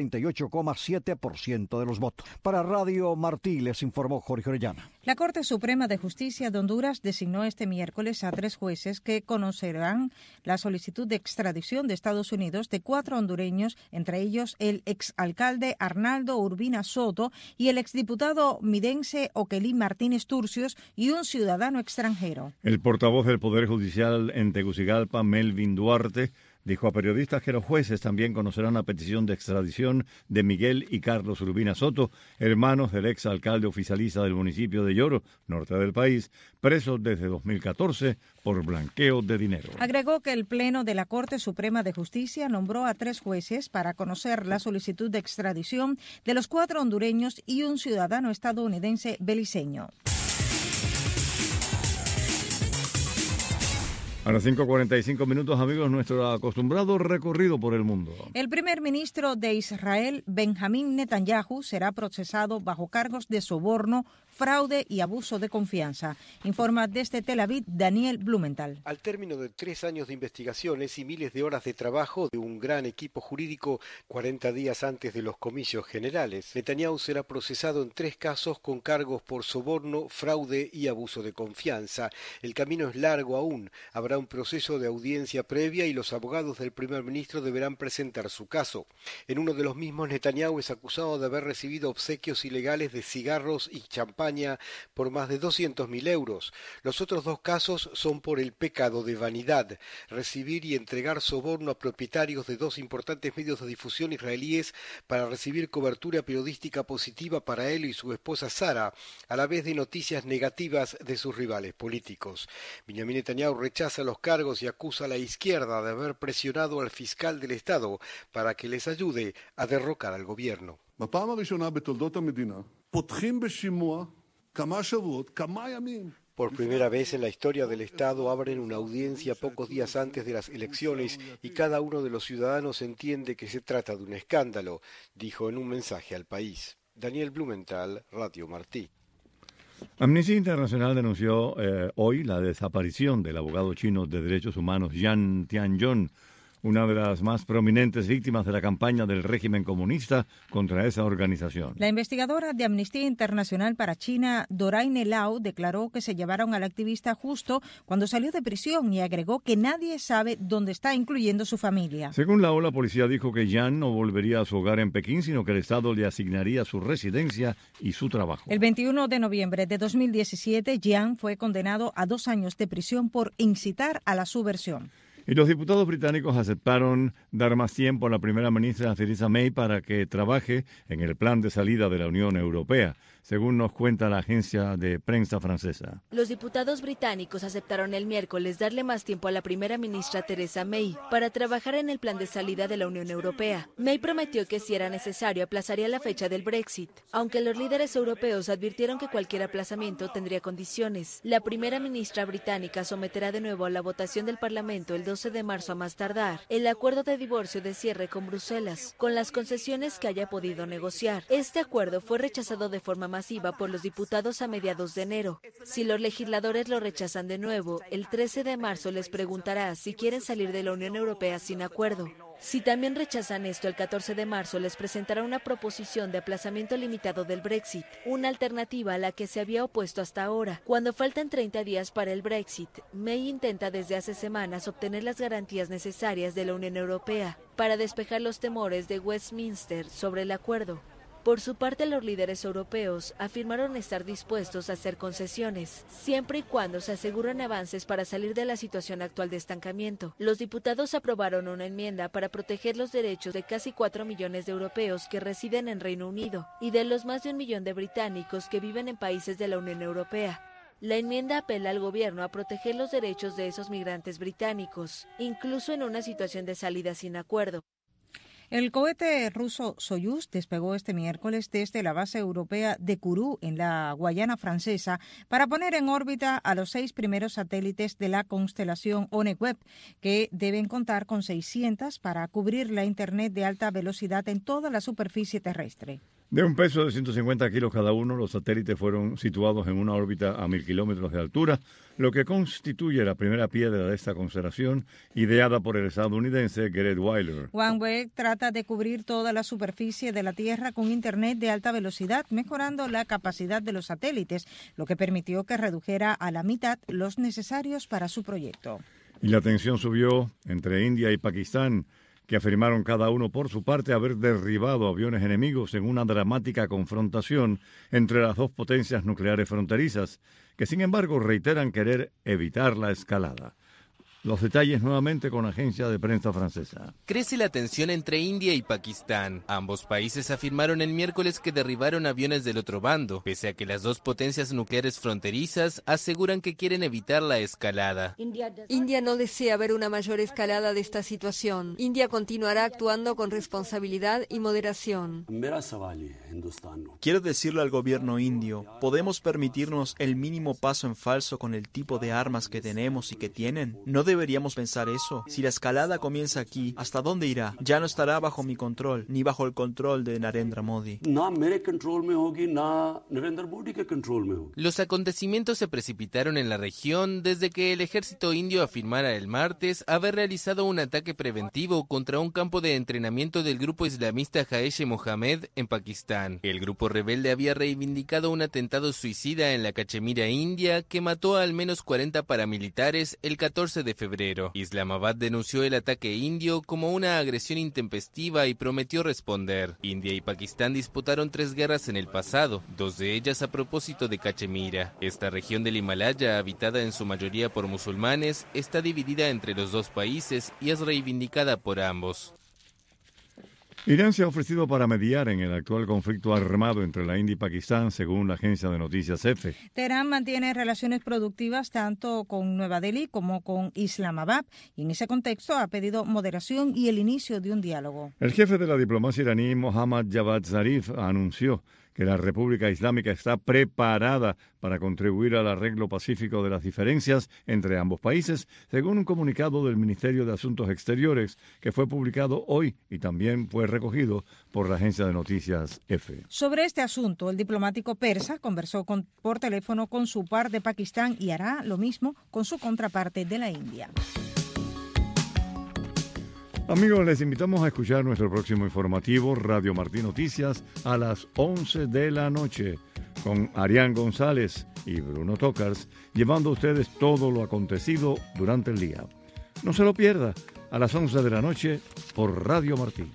48,7% de los votos. Para Radio Martí les informó Jorge Orellana. La Corte Suprema de Justicia de Honduras designó este miércoles a 3 jueces que conocerán la solicitud de extradición de Estados Unidos de 4 hondureños, entre ellos el exalcalde Arnaldo Urbina Soto y el exdiputado midense Oquelí Martínez Turcios y un ciudadano extranjero. El portavoz del Poder Judicial en Tegucigalpa, Melvin Duarte, dijo a periodistas que los jueces también conocerán la petición de extradición de Miguel y Carlos Urbina Soto, hermanos del exalcalde oficialista del municipio de Yoro, norte del país, presos desde 2014 por blanqueo de dinero. Agregó que el Pleno de la Corte Suprema de Justicia nombró a 3 jueces para conocer la solicitud de extradición de los 4 hondureños y un ciudadano estadounidense beliceño. A las 5:45 minutos, amigos, nuestro acostumbrado recorrido por el mundo. El primer ministro de Israel, Benjamín Netanyahu, será procesado bajo cargos de soborno, fraude y abuso de confianza. Informa desde Tel Aviv Daniel Blumenthal. Al término de 3 años de investigaciones y miles de horas de trabajo de un gran equipo jurídico, 40 días antes de los comicios generales, Netanyahu será procesado en 3 casos con cargos por soborno, fraude y abuso de confianza. El camino es largo aún. Habrá un proceso de audiencia previa y los abogados del primer ministro deberán presentar su caso. En uno de los mismos, Netanyahu es acusado de haber recibido obsequios ilegales de cigarros y champán por más de 200.000 euros. Los otros 2 casos son por el pecado de vanidad, recibir y entregar soborno a propietarios de 2 importantes medios de difusión israelíes para recibir cobertura periodística positiva para él y su esposa Sara, a la vez de noticias negativas de sus rivales políticos. Benjamín Netanyahu rechaza los cargos y acusa a la izquierda de haber presionado al fiscal del Estado para que les ayude a derrocar al gobierno. Por primera vez en la historia del Estado abren una audiencia pocos días antes de las elecciones y cada uno de los ciudadanos entiende que se trata de un escándalo, dijo en un mensaje al país. Daniel Blumenthal, Radio Martí. Amnistía Internacional denunció hoy la desaparición del abogado chino de derechos humanos Yan Tianjun, una de las más prominentes víctimas de la campaña del régimen comunista contra esa organización. La investigadora de Amnistía Internacional para China, Doraine Lau, declaró que se llevaron al activista justo cuando salió de prisión y agregó que nadie sabe dónde está, incluyendo su familia. Según Lau, la policía dijo que Yan no volvería a su hogar en Pekín, sino que el Estado le asignaría su residencia y su trabajo. El 21 de noviembre de 2017, Yan fue condenado a 2 años de prisión por incitar a la subversión. Y los diputados británicos aceptaron dar más tiempo a la primera ministra Theresa May para que trabaje en el plan de salida de la Unión Europea, según nos cuenta la agencia de prensa francesa. Los diputados británicos aceptaron el miércoles darle más tiempo a la primera ministra Theresa May para trabajar en el plan de salida de la Unión Europea. May prometió que si era necesario aplazaría la fecha del Brexit, aunque los líderes europeos advirtieron que cualquier aplazamiento tendría condiciones. La primera ministra británica someterá de nuevo a la votación del Parlamento el 12 de marzo a más tardar el acuerdo de divorcio de cierre con Bruselas, con las concesiones que haya podido negociar. Este acuerdo fue rechazado de forma masiva por los diputados a mediados de enero. Si los legisladores lo rechazan de nuevo, el 13 de marzo les preguntará si quieren salir de la Unión Europea sin acuerdo. Si también rechazan esto, el 14 de marzo les presentará una proposición de aplazamiento limitado del Brexit, una alternativa a la que se había opuesto hasta ahora. Cuando faltan 30 días para el Brexit, May intenta desde hace semanas obtener las garantías necesarias de la Unión Europea para despejar los temores de Westminster sobre el acuerdo. Por su parte, los líderes europeos afirmaron estar dispuestos a hacer concesiones, siempre y cuando se aseguren avances para salir de la situación actual de estancamiento. Los diputados aprobaron una enmienda para proteger los derechos de casi 4 millones de europeos que residen en Reino Unido y de los más de 1 millón de británicos que viven en países de la Unión Europea. La enmienda apela al gobierno a proteger los derechos de esos migrantes británicos, incluso en una situación de salida sin acuerdo. El cohete ruso Soyuz despegó este miércoles desde la base europea de Kourou, en la Guayana Francesa, para poner en órbita a los 6 primeros satélites de la constelación OneWeb, que deben contar con 600 para cubrir la Internet de alta velocidad en toda la superficie terrestre. De un peso de 150 kilos cada uno, los satélites fueron situados en una órbita a 1.000 kilómetros de altura, lo que constituye la primera piedra de esta constelación, ideada por el estadounidense Gareth Wyler. OneWeb trata de cubrir toda la superficie de la Tierra con Internet de alta velocidad, mejorando la capacidad de los satélites, lo que permitió que redujera a la mitad los necesarios para su proyecto. Y la tensión subió entre India y Pakistán, que afirmaron cada uno por su parte haber derribado aviones enemigos en una dramática confrontación entre las 2 potencias nucleares fronterizas, que sin embargo reiteran querer evitar la escalada. Los detalles nuevamente con agencia de prensa francesa. Crece la tensión entre India y Pakistán. Ambos países afirmaron el miércoles que derribaron aviones del otro bando, pese a que las dos potencias nucleares fronterizas aseguran que quieren evitar la escalada. India no desea ver una mayor escalada de esta situación. India continuará actuando con responsabilidad y moderación. Quiero decirle al gobierno indio, ¿podemos permitirnos el mínimo paso en falso con el tipo de armas que tenemos y que tienen? No deberíamos pensar eso. Si la escalada comienza aquí, ¿hasta dónde irá? Ya no estará bajo mi control, ni bajo el control de Narendra Modi. Los acontecimientos se precipitaron en la región desde que el ejército indio afirmara el martes haber realizado un ataque preventivo contra un campo de entrenamiento del grupo islamista Jaish-e-Mohammed en Pakistán. El grupo rebelde había reivindicado un atentado suicida en la Cachemira india que mató a al menos 40 paramilitares el 14 de febrero. Islamabad denunció el ataque indio como una agresión intempestiva y prometió responder. India y Pakistán disputaron 3 guerras en el pasado, 2 de ellas a propósito de Cachemira. Esta región del Himalaya, habitada en su mayoría por musulmanes, está dividida entre los dos países y es reivindicada por ambos. Irán se ha ofrecido para mediar en el actual conflicto armado entre la India y Pakistán, según la agencia de noticias EFE. Teherán mantiene relaciones productivas tanto con Nueva Delhi como con Islamabad y en ese contexto ha pedido moderación y el inicio de un diálogo. El jefe de la diplomacia iraní, Mohammad Javad Zarif, anunció que la República Islámica está preparada para contribuir al arreglo pacífico de las diferencias entre ambos países, según un comunicado del Ministerio de Asuntos Exteriores que fue publicado hoy y también fue recogido por la agencia de noticias EFE. Sobre este asunto, el diplomático persa conversó por teléfono con su par de Pakistán y hará lo mismo con su contraparte de la India. Amigos, les invitamos a escuchar nuestro próximo informativo Radio Martí Noticias a las 11 de la noche con Arián González y Bruno Tocars, llevando a ustedes todo lo acontecido durante el día. No se lo pierda, a las 11 de la noche por Radio Martí.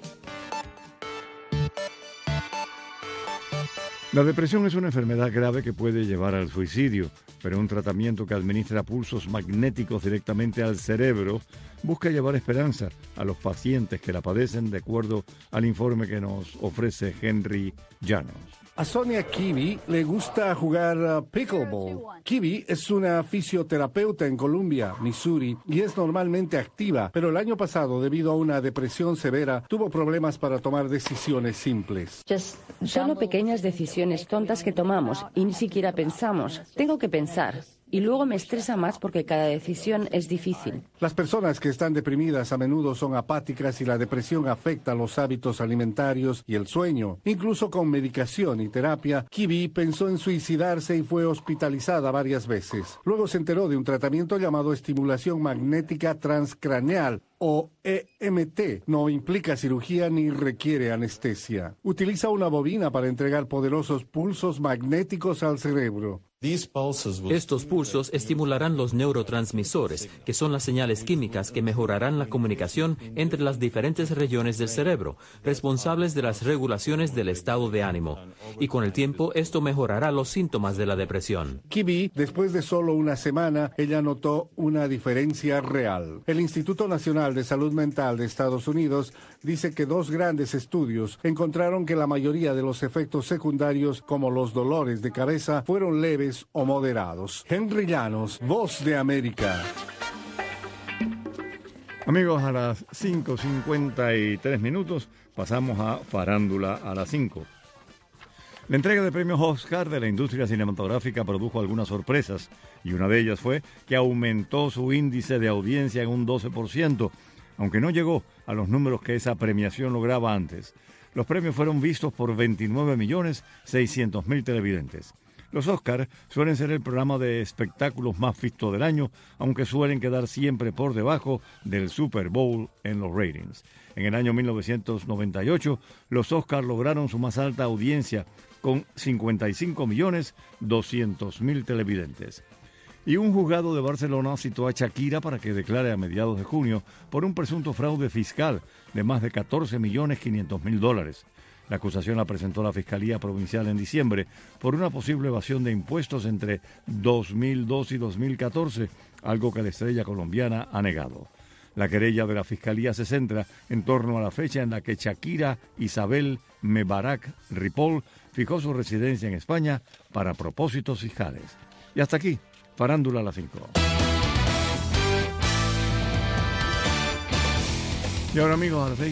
La depresión es una enfermedad grave que puede llevar al suicidio, pero un tratamiento que administra pulsos magnéticos directamente al cerebro busca llevar esperanza a los pacientes que la padecen, de acuerdo al informe que nos ofrece Henry Llanos. A Sonia Kiwi le gusta jugar pickleball. Kiwi es una fisioterapeuta en Columbia, Missouri, y es normalmente activa, pero el año pasado, debido a una depresión severa, tuvo problemas para tomar decisiones simples. Solo pequeñas decisiones tontas que tomamos y ni siquiera pensamos. Tengo que pensar. Y luego me estresa más porque cada decisión es difícil. Las personas que están deprimidas a menudo son apáticas y la depresión afecta los hábitos alimentarios y el sueño. Incluso con medicación y terapia, Kiwi pensó en suicidarse y fue hospitalizada varias veces. Luego se enteró de un tratamiento llamado estimulación magnética transcraneal, o EMT. No implica cirugía ni requiere anestesia. Utiliza una bobina para entregar poderosos pulsos magnéticos al cerebro. Estos pulsos estimularán los neurotransmisores, que son las señales químicas que mejorarán la comunicación entre las diferentes regiones del cerebro, responsables de las regulaciones del estado de ánimo. Y con el tiempo, esto mejorará los síntomas de la depresión. Kiwi, después de solo una semana, ella notó una diferencia real. El Instituto Nacional de Salud Mental de Estados Unidos dice que 2 grandes estudios encontraron que la mayoría de los efectos secundarios, como los dolores de cabeza, fueron leves o moderados. Henry Llanos, Voz de América. Amigos, a las 5:53 pasamos a Farándula a las 5. La entrega de premios Oscar de la industria cinematográfica produjo algunas sorpresas y una de ellas fue que aumentó su índice de audiencia en un 12%, aunque no llegó a los números que esa premiación lograba antes. Los premios fueron vistos por 29.600.000 televidentes. Los Oscars suelen ser el programa de espectáculos más visto del año, aunque suelen quedar siempre por debajo del Super Bowl en los ratings. En el año 1998, los Oscars lograron su más alta audiencia, con 55.200.000 televidentes. Y un juzgado de Barcelona citó a Shakira para que declare a mediados de junio por un presunto fraude fiscal de más de $14.500.000. La acusación la presentó la Fiscalía Provincial en diciembre por una posible evasión de impuestos entre 2002 y 2014, algo que la estrella colombiana ha negado. La querella de la Fiscalía se centra en torno a la fecha en la que Shakira Isabel Mebarak Ripoll fijó su residencia en España para propósitos fiscales. Y hasta aquí, Farándula a las 5. Y ahora, amigos, a las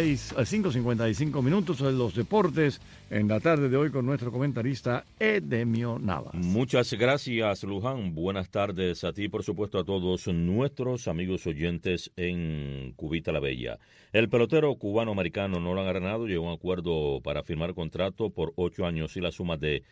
5:55 minutos en los deportes, en la tarde de hoy con nuestro comentarista Edemio Navas. Muchas gracias, Luján. Buenas tardes a ti, por supuesto, a todos nuestros amigos oyentes en Cubita la Bella. El pelotero cubano-americano Nolan Arenado llegó a un acuerdo para firmar contrato por 8 años y la suma de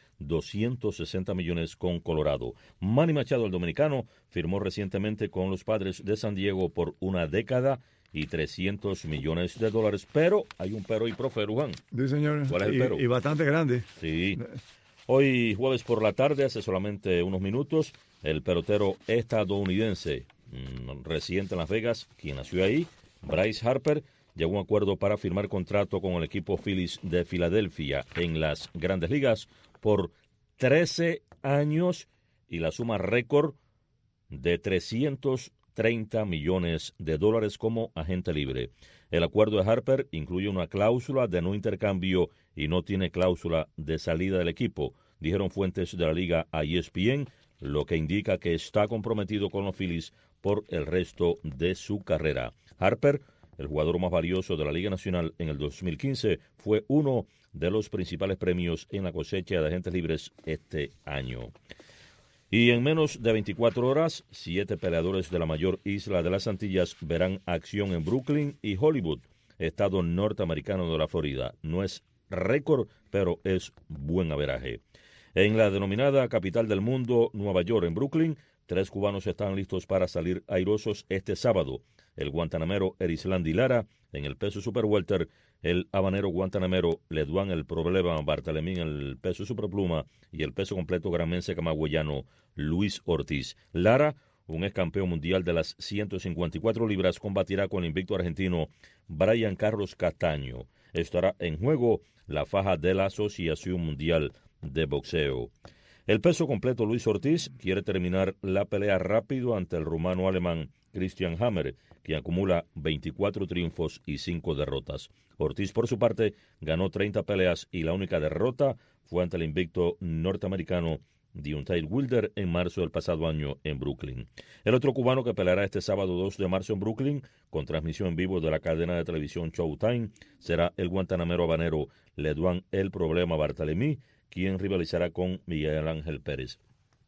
$260 millones con Colorado. Manny Machado, el dominicano, firmó recientemente con los Padres de San Diego por una década y $300 millones, pero hay un pero y profe, Luján. Sí, señor. ¿Cuál es el pero? Y bastante grande. Sí. Hoy, jueves por la tarde, hace solamente unos minutos, el pelotero estadounidense residente en Las Vegas, quien nació ahí, Bryce Harper, llegó a un acuerdo para firmar contrato con el equipo Phillies de Filadelfia en las Grandes Ligas por 13 años y la suma récord de $330 millones como agente libre. El acuerdo de Harper incluye una cláusula de no intercambio y no tiene cláusula de salida del equipo, dijeron fuentes de la liga a ESPN, lo que indica que está comprometido con los Phillies por el resto de su carrera. Harper, el jugador más valioso de la Liga Nacional en el 2015, fue uno de los principales premios en la cosecha de agentes libres este año. Y en menos de 24 horas, 7 peleadores de la mayor isla de las Antillas verán acción en Brooklyn y Hollywood, estado norteamericano de la Florida. No es récord, pero es buen averaje. En la denominada capital del mundo, Nueva York, en Brooklyn, 3 cubanos están listos para salir airosos este sábado. El guantanamero Erislandy Lara, en el peso super welter, el habanero guantanamero Leduán el Problema Bartolomé en el peso superpluma y el peso completo granmense camagüeyano Luis Ortiz. Lara, un ex campeón mundial de las 154 libras, combatirá con el invicto argentino Brian Carlos Castaño. Estará en juego la faja de la Asociación Mundial de Boxeo. El peso completo Luis Ortiz quiere terminar la pelea rápido ante el rumano alemán Christian Hammer, quien acumula 24 triunfos y 5 derrotas. Ortiz, por su parte, ganó 30 peleas y la única derrota fue ante el invicto norteamericano Deontay Wilder en marzo del pasado año en Brooklyn. El otro cubano que peleará este sábado 2 de marzo en Brooklyn, con transmisión en vivo de la cadena de televisión Showtime, será el guantanamero habanero Leduán el Problema Bartolomé, quien rivalizará con Miguel Ángel Pérez.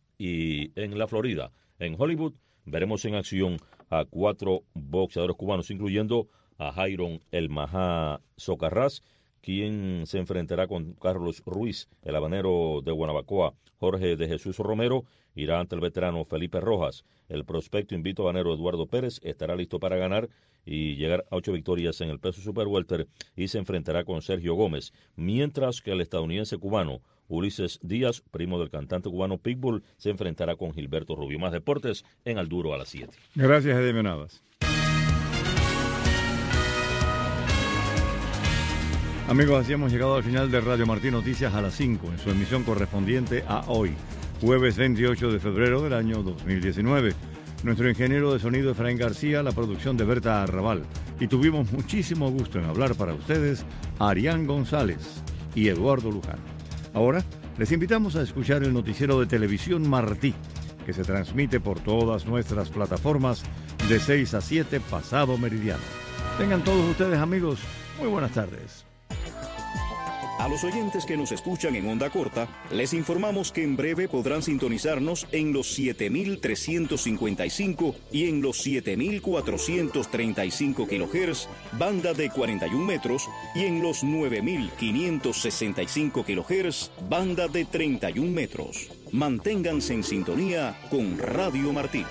Y en la Florida, en Hollywood, veremos en acción a 4 boxeadores cubanos, incluyendo a Jairon El Majá Socarrás, quien se enfrentará con Carlos Ruiz, el habanero de Guanabacoa. Jorge de Jesús Romero irá ante el veterano Felipe Rojas. El prospecto invito habanero Eduardo Pérez estará listo para ganar y llegar a 8 victorias en el peso super welter y se enfrentará con Sergio Gómez, mientras que el estadounidense cubano Ulises Díaz, primo del cantante cubano Pitbull, se enfrentará con Gilberto Rubio. Más deportes en Al Duro a las 7. Gracias, Edemio Navas. Amigos, así hemos llegado al final de Radio Martí Noticias a las 5, en su emisión correspondiente a hoy, jueves 28 de febrero del año 2019. Nuestro ingeniero de sonido Efraín García, la producción de Berta Arrabal. Y tuvimos muchísimo gusto en hablar para ustedes a Arián González y Eduardo Luján. Ahora les invitamos a escuchar el noticiero de Televisión Martí, que se transmite por todas nuestras plataformas de 6 a 7 pasado meridiano. Tengan todos ustedes, amigos, muy buenas tardes. A los oyentes que nos escuchan en onda corta, les informamos que en breve podrán sintonizarnos en los 7.355 y en los 7.435 kHz, banda de 41 metros, y en los 9.565 kHz, banda de 31 metros. Manténganse en sintonía con Radio Martí.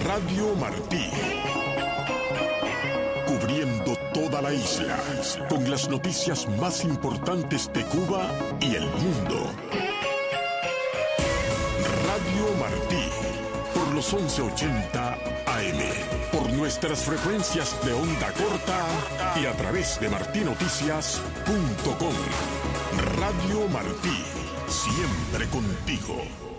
Radio Martí. Cubriendo toda la isla, con las noticias más importantes de Cuba y el mundo. Radio Martí, por los 1180 AM, por nuestras frecuencias de onda corta y a través de martinoticias.com. Radio Martí, siempre contigo.